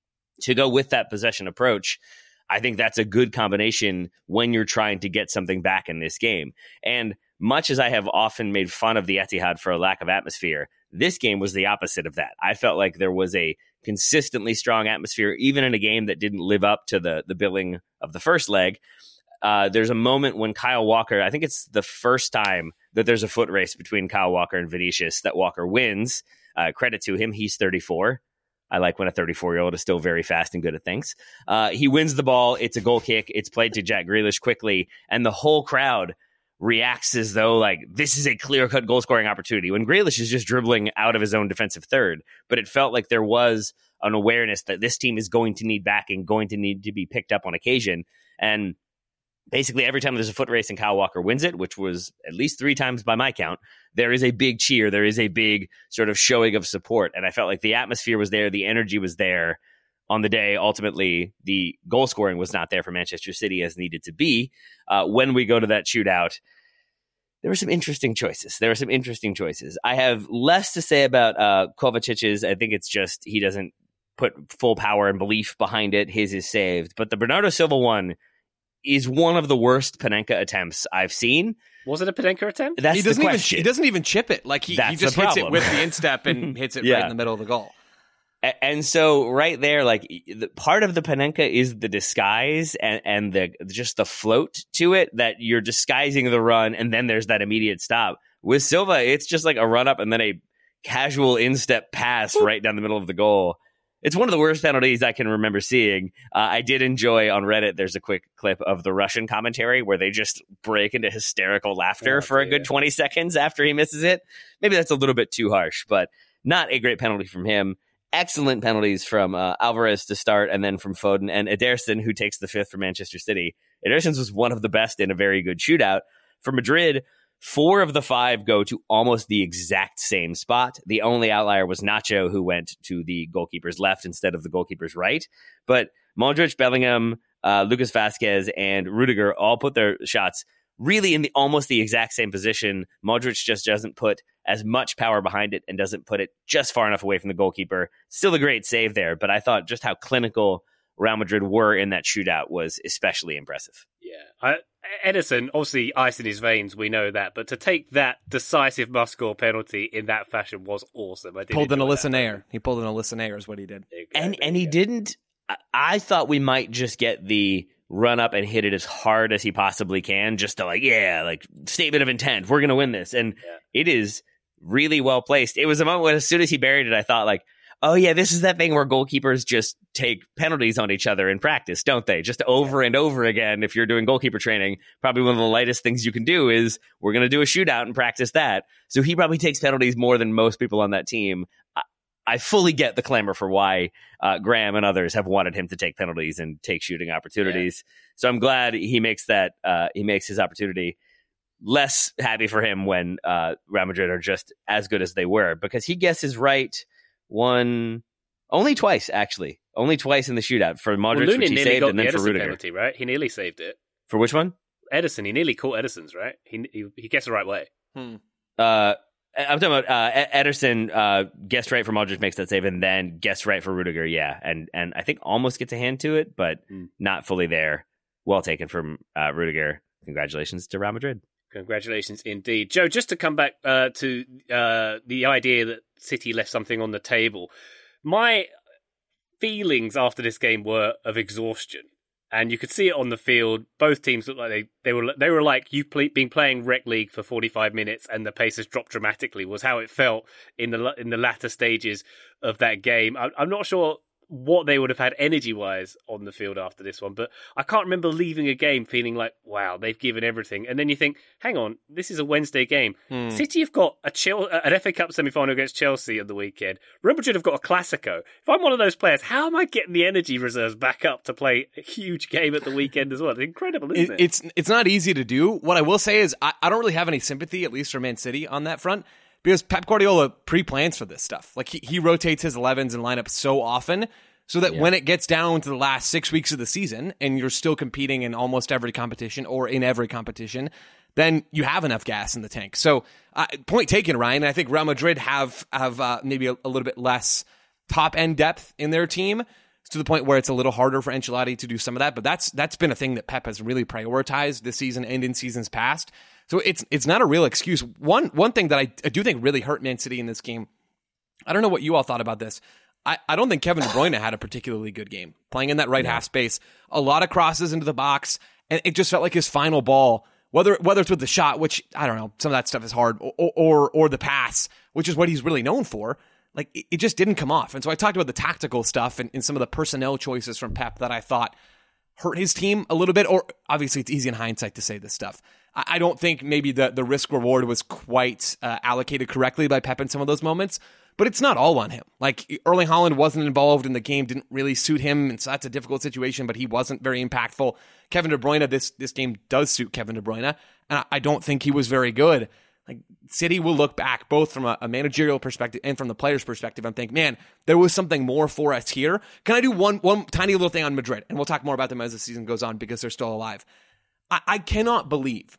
To go with that possession approach, I think that's a good combination when you're trying to get something back in this game. And much as I have often made fun of the Etihad for a lack of atmosphere, this game was the opposite of that. I felt like there was a consistently strong atmosphere, even in a game that didn't live up to the billing of the first leg. There's a moment when Kyle Walker, I think it's the first time that there's a foot race between Kyle Walker and Vinicius, that Walker wins. Credit to him, he's 34. I like when a 34-year-old is still very fast and good at things. He wins the ball. It's a goal kick. It's played to Jack Grealish quickly, and the whole crowd reacts as though like this is a clear-cut goal-scoring opportunity when Grealish is just dribbling out of his own defensive third. But it felt like there was an awareness that this team is going to need backing, going to need to be picked up on occasion. And basically every time there's a foot race and Kyle Walker wins it, which was at least 3 times by my count, there is a big cheer. There is a big sort of showing of support. And I felt like the atmosphere was there. The energy was there on the day. Ultimately, the goal scoring was not there for Manchester City as needed to be. When we go to that shootout, there were some interesting choices. I have less to say about Kovacic's. I think it's just he doesn't put full power and belief behind it. His is saved. But the Bernardo Silva one is one of the worst Panenka attempts I've seen. Was it a Panenka attempt? That's he doesn't the question. He doesn't even chip it. Like he just hits it with the instep and hits it right in the middle of the goal. And so right there, like part of the Panenka is the disguise and just the float to it, that you're disguising the run and then there's that immediate stop. With Silva, it's just like a run up and then a casual instep pass right down the middle of the goal. It's one of the worst penalties I can remember seeing. I did enjoy on Reddit, there's a quick clip of the Russian commentary where they just break into hysterical laughter for a good 20 seconds after he misses it. Maybe that's a little bit too harsh, but not a great penalty from him. Excellent penalties from Alvarez to start, and then from Foden and Ederson, who takes the 5th for Manchester City. Ederson's was one of the best in a very good shootout. For Madrid, 4 of the 5 go to almost the exact same spot. The only outlier was Nacho, who went to the goalkeeper's left instead of the goalkeeper's right. But Modric, Bellingham, Lucas Vazquez, and Rudiger all put their shots really in almost the exact same position. Modric just doesn't put as much power behind it and doesn't put it just far enough away from the goalkeeper. Still a great save there, but I thought just how clinical Real Madrid were in that shootout was especially impressive. Yeah. Ederson, obviously ice in his veins, we know that, but to take that decisive must-score penalty in that fashion was awesome. He pulled an Alyssa Nair is what he did. And he didn't... I thought we might just get the run up and hit it as hard as he possibly can, just to like statement of intent, we're going to win this. And it is really well placed. It was a moment when as soon as he buried it, I thought like, oh yeah, this is that thing where goalkeepers just take penalties on each other in practice, don't they? Just over and over again. If you're doing goalkeeper training, probably one of the lightest things you can do is we're going to do a shootout and practice that. So he probably takes penalties more than most people on that team. I fully get the clamor for why Graham and others have wanted him to take penalties and take shooting opportunities. So I'm glad he makes that. He makes his opportunity. Less happy for him when Real Madrid are just as good as they were, because he guesses right only twice in the shootout. For Modric, which he saved, and then for Rudiger. Penalty, right? He nearly saved it. For which one? Ederson. He nearly caught Ederson's, right? He guessed the right way. I'm talking about Ederson guessed right for Modric, makes that save, and then guessed right for Rudiger, and I think almost gets a hand to it, but not fully there. Well taken from Rudiger. Congratulations to Real Madrid. Congratulations indeed. Joe, just to come back to the idea that City left something on the table, my feelings after this game were of exhaustion. And you could see it on the field. Both teams looked like they were like you've been playing rec league for 45 minutes and the pace has dropped dramatically. Was how it felt in the latter stages of that game. I'm not sure what they would have had energy-wise on the field after this one, but I can't remember leaving a game feeling like, wow, they've given everything. And then you think, hang on, this is a Wednesday game. City have got an FA Cup semi-final against Chelsea on the weekend. Real Madrid have got a Clasico. If I'm one of those players, how am I getting the energy reserves back up to play a huge game at the weekend as well? It's incredible, isn't it? It's not easy to do. What I will say is I don't really have any sympathy, at least for Man City, on that front, because Pep Guardiola pre-plans for this stuff. Like he rotates his 11s and lineups so often so that when it gets down to the last 6 weeks of the season and you're still competing in almost every competition or in every competition, then you have enough gas in the tank. So point taken, Ryan. I think Real Madrid have maybe a little bit less top-end depth in their team to the point where it's a little harder for Ancelotti to do some of that. But that's been a thing that Pep has really prioritized this season and in seasons past. So it's not a real excuse. One thing that I do think really hurt Man City in this game, I don't know what you all thought about this. I don't think Kevin De Bruyne had a particularly good game playing in that right half space. A lot of crosses into the box, and it just felt like his final ball, whether it's with the shot, which I don't know, some of that stuff is hard, or the pass, which is what he's really known for. like it just didn't come off. And so I talked about the tactical stuff and some of the personnel choices from Pep that I thought hurt his team a little bit, or obviously it's easy in hindsight to say this stuff. I don't think maybe the risk reward was quite allocated correctly by Pep in some of those moments, but it's not all on him. Like Erling Haaland wasn't involved in the game, didn't really suit him, and so that's a difficult situation, but he wasn't very impactful. Kevin De Bruyne, this game does suit Kevin De Bruyne, and I don't think he was very good. Like City will look back both from a managerial perspective and from the player's perspective and think, man, there was something more for us here. Can I do one tiny little thing on Madrid? And we'll talk more about them as the season goes on because they're still alive. I cannot believe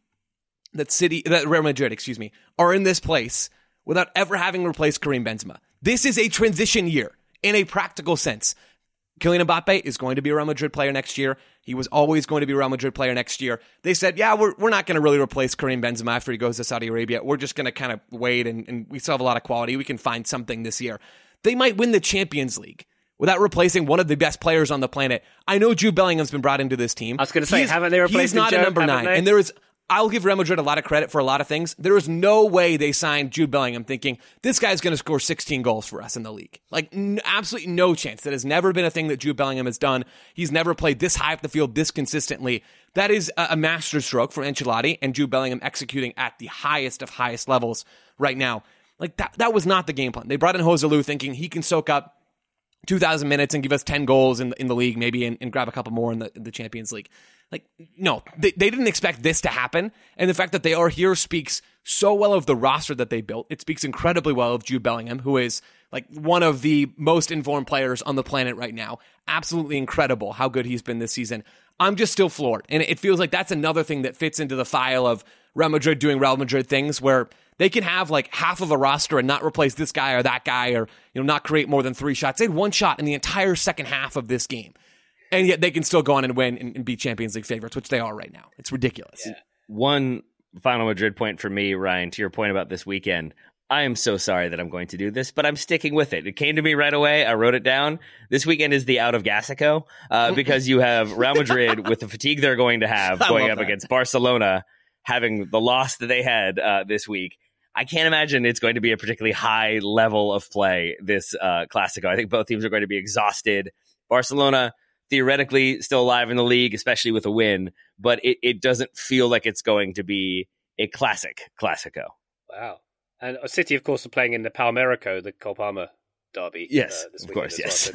that Real Madrid, are in this place without ever having replaced Karim Benzema. This is a transition year in a practical sense. Kylian Mbappe is going to be a Real Madrid player next year. He was always going to be a Real Madrid player next year. They said, yeah, we're not going to really replace Karim Benzema after he goes to Saudi Arabia. We're just going to kind of wait, and we still have a lot of quality. We can find something this year. They might win the Champions League without replacing one of the best players on the planet. I know Jude Bellingham's been brought into this team. I was going to say, haven't they replaced him? He's not a number 9. And there is... I'll give Real Madrid a lot of credit for a lot of things. There is no way they signed Jude Bellingham thinking, this guy's going to score 16 goals for us in the league. Like, absolutely no chance. That has never been a thing that Jude Bellingham has done. He's never played this high up the field, this consistently. That is a masterstroke from Ancelotti, and Jude Bellingham executing at the highest of highest levels right now. Like, that was not the game plan. They brought in Joselu thinking he can soak up 2,000 minutes and give us 10 goals in the league, maybe, and grab a couple more in the Champions League. Like, no, they didn't expect this to happen. And the fact that they are here speaks so well of the roster that they built. It speaks incredibly well of Jude Bellingham, who is like one of the most informed players on the planet right now. Absolutely incredible how good he's been this season. I'm just still floored. And it feels like that's another thing that fits into the file of Real Madrid doing Real Madrid things where they can have like half of a roster and not replace this guy or that guy, or not create more than 3 shots. They had 1 shot in the entire second half of this game. And yet they can still go on and win and be Champions League favorites, which they are right now. It's ridiculous. Yeah. One final Madrid point for me, Ryan, to your point about this weekend. I am so sorry that I'm going to do this, but I'm sticking with it. It came to me right away. I wrote it down. This weekend is the out of Gasico because you have Real Madrid with the fatigue they're going to have going up against Barcelona, having the loss that they had this week. I can't imagine it's going to be a particularly high level of play, this Clásico. I think both teams are going to be exhausted. Barcelona, theoretically still alive in the league, especially with a win, but it doesn't feel like it's going to be a classic Clásico. Wow. And City, of course, are playing in the Palmerico, the Copama derby. Yes, this of course, yes.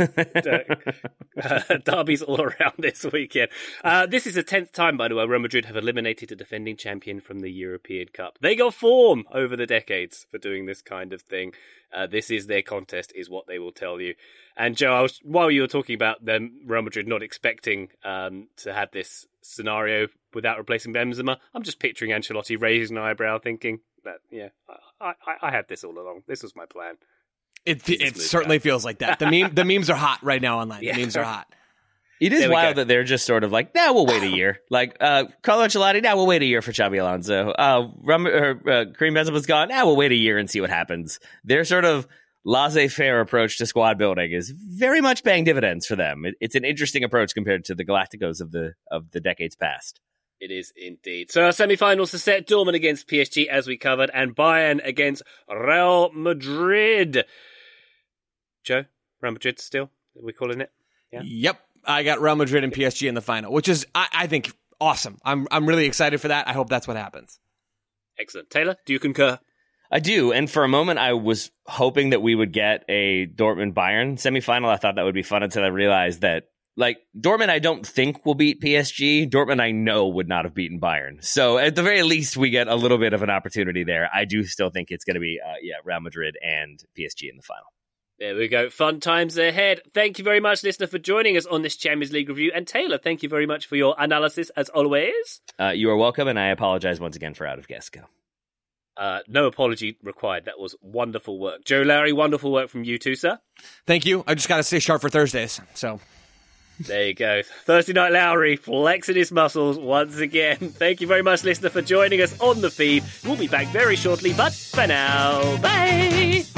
Well. Derbies all around this weekend. This is the 10th time, by the way, Real Madrid have eliminated a defending champion from the European Cup. They got form over the decades for doing this kind of thing. This is their contest, is what they will tell you. And Joe, while you were talking about them, Real Madrid not expecting to have this scenario without replacing Benzema, I'm just picturing Ancelotti raising an eyebrow, thinking that, I had this all along. This was my plan. It certainly feels like that. The memes are hot right now online. Yeah. The memes are hot. It is wild that they're just sort of like, we'll wait a year. Like, Carlo Ancelotti, we'll wait a year for Xabi Alonso. Karim Benzema's gone, we'll wait a year and see what happens. Their sort of laissez-faire approach to squad building is very much paying dividends for them. It's an interesting approach compared to the Galacticos of the decades past. It is indeed. So our semi-finals are set. Dortmund against PSG, as we covered, and Bayern against Real Madrid. Joe, Real Madrid still? Are we calling it? Yeah? Yep. I got Real Madrid and PSG in the final, which is, I think, awesome. I'm really excited for that. I hope that's what happens. Excellent. Taylor, do you concur? I do. And for a moment, I was hoping that we would get a Dortmund-Bayern semifinal. I thought that would be fun until I realized that, Dortmund, I don't think will beat PSG. Dortmund, I know, would not have beaten Bayern. So at the very least, we get a little bit of an opportunity there. I do still think it's going to be, Real Madrid and PSG in the final. There we go. Fun times ahead. Thank you very much, listener, for joining us on this Champions League review. And Taylor, thank you very much for your analysis, as always. You are welcome, and I apologize once again for Out of Gasico. No apology required. That was wonderful work. Joe Lowry, wonderful work from you too, sir. Thank you. I just got to stay sharp for Thursdays, so... There you go. Thursday Night Lowry flexing his muscles once again. Thank you very much, listener, for joining us on the feed. We'll be back very shortly, but for now, bye!